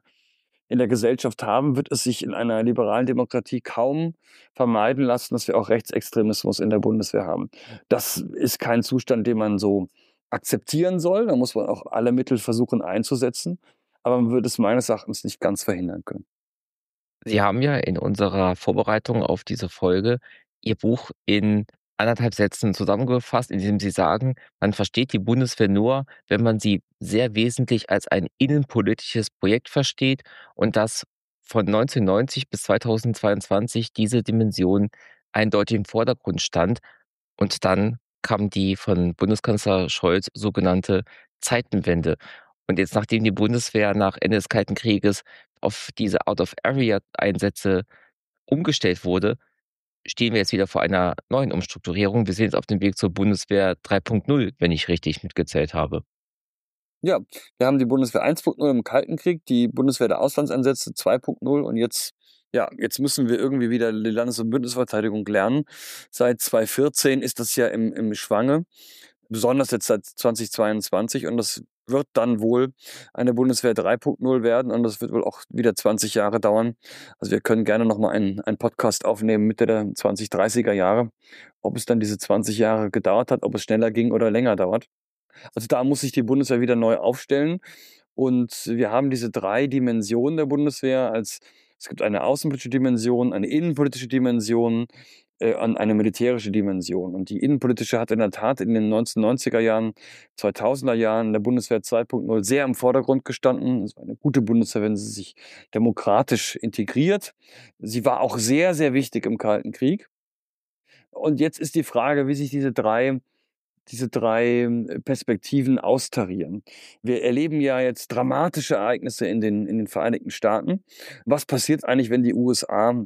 in der Gesellschaft haben, wird es sich in einer liberalen Demokratie kaum vermeiden lassen, dass wir auch Rechtsextremismus in der Bundeswehr haben. Das ist kein Zustand, den man so akzeptieren soll. Da muss man auch alle Mittel versuchen einzusetzen. Aber man wird es meines Erachtens nicht ganz verhindern können. Sie haben ja in unserer Vorbereitung auf diese Folge Ihr Buch in 1,5 Sätzen zusammengefasst, indem Sie sagen, man versteht die Bundeswehr nur, wenn man sie sehr wesentlich als ein innenpolitisches Projekt versteht und dass von 1990 bis 2022 diese Dimension eindeutig im Vordergrund stand. Und dann kam die von Bundeskanzler Scholz sogenannte Zeitenwende. Und jetzt, nachdem die Bundeswehr nach Ende des Kalten Krieges auf diese Out-of-Area-Einsätze umgestellt wurde, stehen wir jetzt wieder vor einer neuen Umstrukturierung. Wir sind jetzt auf dem Weg zur Bundeswehr 3.0, wenn ich richtig mitgezählt habe. Ja, wir haben die Bundeswehr 1.0 im Kalten Krieg, die Bundeswehr der Auslandseinsätze 2.0, und jetzt müssen wir irgendwie wieder die Landes- und Bündnisverteidigung lernen. Seit 2014 ist das ja im Schwange, besonders jetzt seit 2022, und das wird dann wohl eine Bundeswehr 3.0 werden, und das wird wohl auch wieder 20 Jahre dauern. Also wir können gerne nochmal einen Podcast aufnehmen Mitte der 2030er Jahre, ob es dann diese 20 Jahre gedauert hat, ob es schneller ging oder länger dauert. Also da muss sich die Bundeswehr wieder neu aufstellen. Und wir haben diese 3 Dimensionen der Bundeswehr. Es gibt eine außenpolitische Dimension, eine innenpolitische Dimension, und eine militärische Dimension. Und die innenpolitische hat in der Tat in den 1990er Jahren, 2000er Jahren der Bundeswehr 2.0 sehr im Vordergrund gestanden. Es war eine gute Bundeswehr, wenn sie sich demokratisch integriert. Sie war auch sehr, sehr wichtig im Kalten Krieg. Und jetzt ist die Frage, wie sich diese drei Perspektiven austarieren. Wir erleben ja jetzt dramatische Ereignisse in den Vereinigten Staaten. Was passiert eigentlich, wenn die USA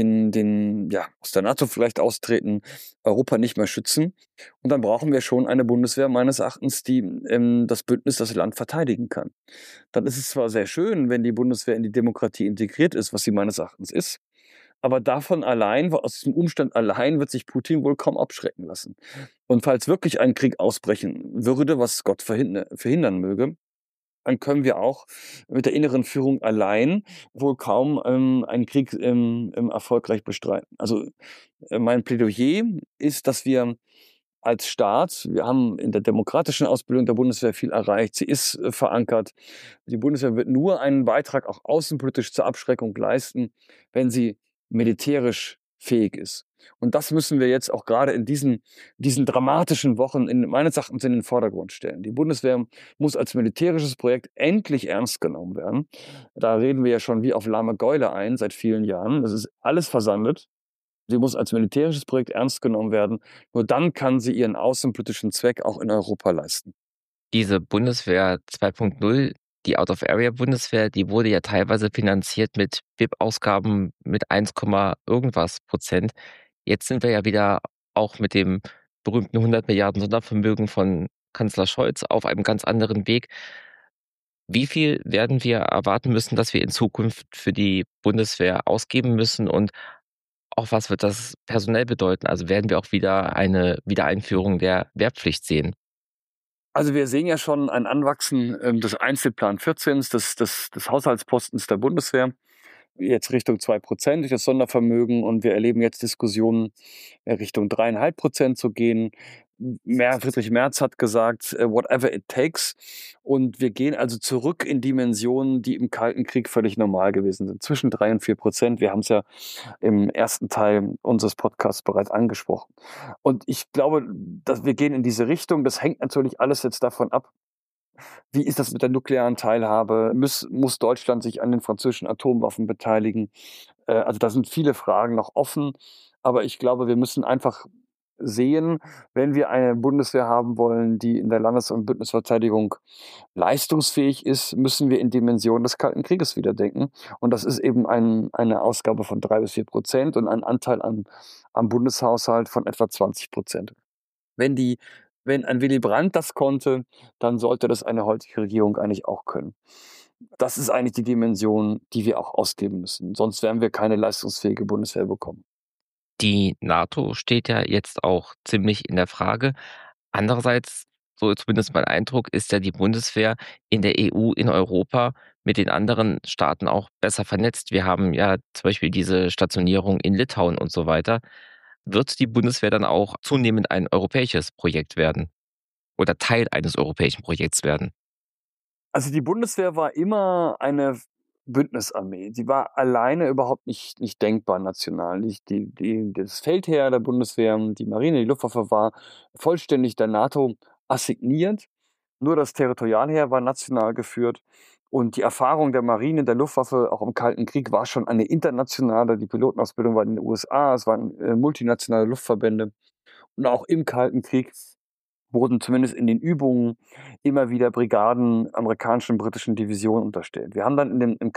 aus der NATO vielleicht austreten, Europa nicht mehr schützen? Und dann brauchen wir schon eine Bundeswehr meines Erachtens, die das Bündnis, das Land verteidigen kann. Dann ist es zwar sehr schön, wenn die Bundeswehr in die Demokratie integriert ist, was sie meines Erachtens ist, aber aus diesem Umstand allein wird sich Putin wohl kaum abschrecken lassen. Und falls wirklich ein Krieg ausbrechen würde, was Gott verhindern möge, dann können wir auch mit der inneren Führung allein wohl kaum einen Krieg erfolgreich bestreiten. Also mein Plädoyer ist, dass wir als Staat, wir haben in der demokratischen Ausbildung der Bundeswehr viel erreicht, sie ist verankert. Die Bundeswehr wird nur einen Beitrag auch außenpolitisch zur Abschreckung leisten, wenn sie militärisch fähig ist. Und das müssen wir jetzt auch gerade in diesen dramatischen Wochen meines Erachtens in den Vordergrund stellen. Die Bundeswehr muss als militärisches Projekt endlich ernst genommen werden. Da reden wir ja schon wie auf lahme Gäule ein seit vielen Jahren. Das ist alles versandet. Sie muss als militärisches Projekt ernst genommen werden. Nur dann kann sie ihren außenpolitischen Zweck auch in Europa leisten. Diese Bundeswehr 2.0, Die Out-of-Area-Bundeswehr, die wurde ja teilweise finanziert mit BIP-Ausgaben mit 1, irgendwas Prozent. Jetzt sind wir ja wieder auch mit dem berühmten 100 Milliarden Sondervermögen von Kanzler Scholz auf einem ganz anderen Weg. Wie viel werden wir erwarten müssen, dass wir in Zukunft für die Bundeswehr ausgeben müssen und auch was wird das personell bedeuten? Also werden wir auch wieder eine Wiedereinführung der Wehrpflicht sehen? Also wir sehen ja schon ein Anwachsen des Einzelplan 14, des Haushaltspostens der Bundeswehr, jetzt Richtung 2% durch das Sondervermögen, und wir erleben jetzt Diskussionen, Richtung 3,5% zu gehen. Friedrich Merz hat gesagt, whatever it takes. Und wir gehen also zurück in Dimensionen, die im Kalten Krieg völlig normal gewesen sind, zwischen 3 und 4%. Wir haben es ja im ersten Teil unseres Podcasts bereits angesprochen. Und ich glaube, dass wir gehen in diese Richtung. Das hängt natürlich alles jetzt davon ab, wie ist das mit der nuklearen Teilhabe? Muss Deutschland sich an den französischen Atomwaffen beteiligen? Also da sind viele Fragen noch offen. Aber ich glaube, wir müssen einfach sehen, wenn wir eine Bundeswehr haben wollen, die in der Landes- und Bündnisverteidigung leistungsfähig ist, müssen wir in Dimensionen des Kalten Krieges wieder denken. Und das ist eben eine Ausgabe von 3 bis 4% und ein Anteil am Bundeshaushalt von etwa 20%. Wenn die Wenn ein Willy Brandt das konnte, dann sollte das eine heutige Regierung eigentlich auch können. Das ist eigentlich die Dimension, die wir auch ausgeben müssen. Sonst werden wir keine leistungsfähige Bundeswehr bekommen. Die NATO steht ja jetzt auch ziemlich in der Frage. Andererseits, so zumindest mein Eindruck, ist ja die Bundeswehr in der EU, in Europa mit den anderen Staaten auch besser vernetzt. Wir haben ja zum Beispiel diese Stationierung in Litauen und so weiter. Wird die Bundeswehr dann auch zunehmend ein europäisches Projekt werden oder Teil eines europäischen Projekts werden? Also die Bundeswehr war immer eine Bündnisarmee. Sie war alleine überhaupt nicht denkbar national. Das Feldheer der Bundeswehr, die Marine, die Luftwaffe war vollständig der NATO assigniert. Nur das Territorialheer war national geführt. Und die Erfahrung der Marine, der Luftwaffe, auch im Kalten Krieg, war schon eine internationale. Die Pilotenausbildung war in den USA, es waren multinationale Luftverbände. Und auch im Kalten Krieg wurden zumindest in den Übungen immer wieder Brigaden amerikanischen, britischen Divisionen unterstellt. Wir haben dann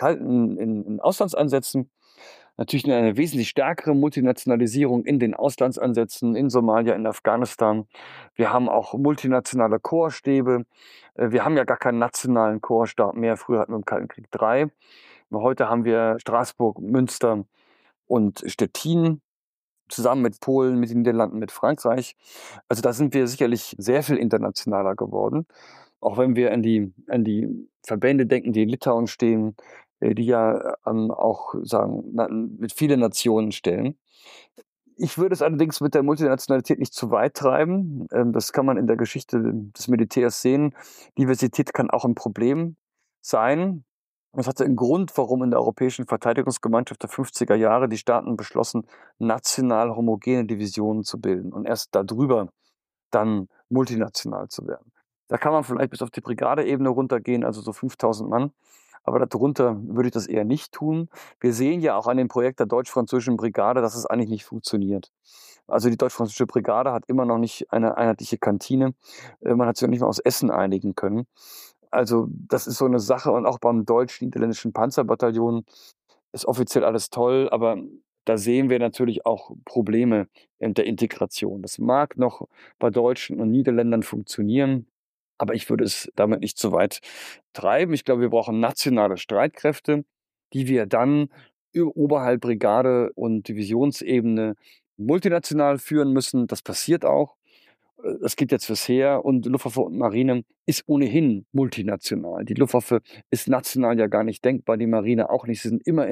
in Auslandseinsätzen natürlich eine wesentlich stärkere Multinationalisierung in den Auslandsansätzen, in Somalia, in Afghanistan. Wir haben auch multinationale Korpsstäbe. Wir haben ja gar keinen nationalen Korpsstab mehr. Früher hatten wir im Kalten Krieg 3. Heute haben wir Straßburg, Münster und Stettin zusammen mit Polen, mit den Niederlanden, mit Frankreich. Also da sind wir sicherlich sehr viel internationaler geworden. Auch wenn wir an die Verbände denken, die in Litauen stehen, die ja auch sagen, mit vielen Nationen stellen. Ich würde es allerdings mit der Multinationalität nicht zu weit treiben. Das kann man in der Geschichte des Militärs sehen. Diversität kann auch ein Problem sein. Das hatte einen Grund, warum in der Europäischen Verteidigungsgemeinschaft der 50er Jahre die Staaten beschlossen, national homogene Divisionen zu bilden und erst darüber dann multinational zu werden. Da kann man vielleicht bis auf die Brigadeebene runtergehen, also so 5.000 Mann. Aber darunter würde ich das eher nicht tun. Wir sehen ja auch an dem Projekt der deutsch-französischen Brigade, dass es eigentlich nicht funktioniert. Also die deutsch-französische Brigade hat immer noch nicht eine einheitliche Kantine. Man hat sich noch nicht mal aus Essen einigen können. Also das ist so eine Sache. Und auch beim deutsch-niederländischen Panzerbataillon ist offiziell alles toll, aber da sehen wir natürlich auch Probleme in der Integration. Das mag noch bei Deutschen und Niederländern funktionieren, aber ich würde es damit nicht zu weit treiben. Ich glaube, wir brauchen nationale Streitkräfte, die wir dann oberhalb Brigade und Divisionsebene multinational führen müssen. Das passiert auch. Das gilt jetzt fürs Heer, und Luftwaffe und Marine ist ohnehin multinational. Die Luftwaffe ist national ja gar nicht denkbar, die Marine auch nicht. Sie sind immer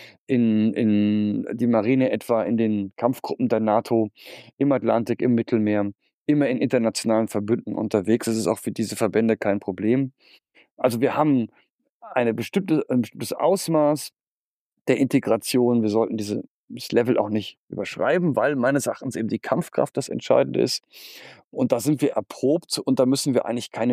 in die Marine etwa in den Kampfgruppen der NATO, im Atlantik, im Mittelmeer, immer in internationalen Verbünden unterwegs. Das ist auch für diese Verbände kein Problem. Also wir haben ein bestimmtes Ausmaß der Integration. Wir sollten das Level auch nicht überschreiben, weil meines Erachtens eben die Kampfkraft das Entscheidende ist. Und da sind wir erprobt, und da müssen wir eigentlich keine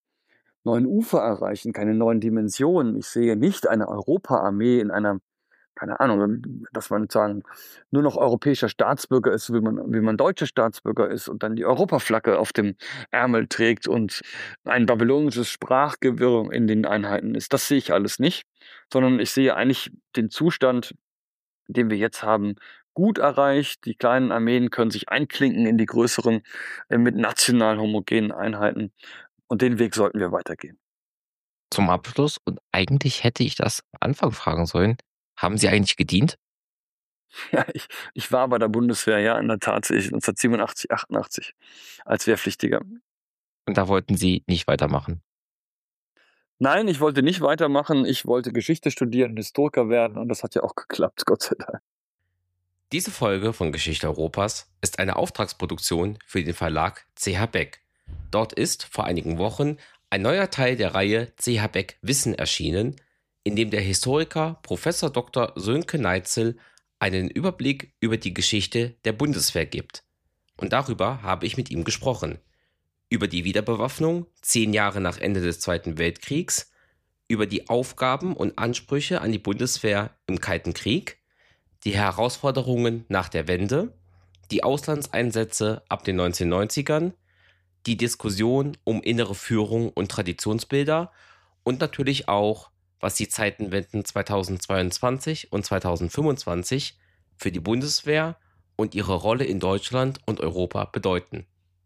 neuen Ufer erreichen, keine neuen Dimensionen. Ich sehe nicht eine Europaarmee in einer keine Ahnung, dass man sagen, nur noch europäischer Staatsbürger ist, wie man deutscher Staatsbürger ist und dann die Europaflagge auf dem Ärmel trägt und ein babylonisches Sprachgewirr in den Einheiten ist. Das sehe ich alles nicht, sondern ich sehe eigentlich den Zustand, den wir jetzt haben, gut erreicht. Die kleinen Armeen können sich einklinken in die größeren mit national homogenen Einheiten und den Weg sollten wir weitergehen. Zum Abschluss, und eigentlich hätte ich das am Anfang fragen sollen, haben Sie eigentlich gedient? Ja, ich war bei der Bundeswehr, ja, in der Tat, 1987, 88 als Wehrpflichtiger. Und da wollten Sie nicht weitermachen? Nein, ich wollte nicht weitermachen. Ich wollte Geschichte studieren, Historiker werden und das hat ja auch geklappt, Gott sei Dank. Diese Folge von Geschichte Europas ist eine Auftragsproduktion für den Verlag CH Beck. Dort ist vor einigen Wochen ein neuer Teil der Reihe CH Beck Wissen erschienen, in dem der Historiker Prof. Dr. Sönke Neitzel einen Überblick über die Geschichte der Bundeswehr gibt. Und darüber habe ich mit ihm gesprochen. Über die Wiederbewaffnung 10 Jahre nach Ende des Zweiten Weltkriegs, über die Aufgaben und Ansprüche an die Bundeswehr im Kalten Krieg, die Herausforderungen nach der Wende, die Auslandseinsätze ab den 1990ern, die Diskussion um innere Führung und Traditionsbilder und natürlich auch, was die Zeitenwenden 2022 und 2025 für die Bundeswehr und ihre Rolle in Deutschland und Europa bedeuten.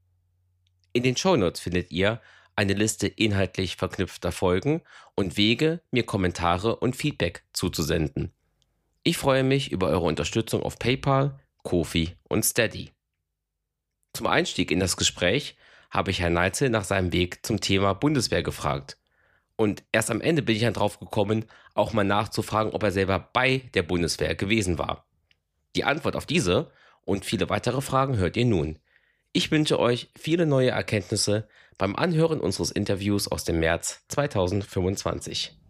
In den Shownotes findet ihr eine Liste inhaltlich verknüpfter Folgen und Wege, mir Kommentare und Feedback zuzusenden. Ich freue mich über eure Unterstützung auf PayPal, Ko-fi und Steady. Zum Einstieg in das Gespräch habe ich Herrn Neitzel nach seinem Weg zum Thema Bundeswehr gefragt. Und erst am Ende bin ich dann drauf gekommen, auch mal nachzufragen, ob er selber bei der Bundeswehr gewesen war. Die Antwort auf diese und viele weitere Fragen hört ihr nun. Ich wünsche euch viele neue Erkenntnisse beim Anhören unseres Interviews aus dem März 2025.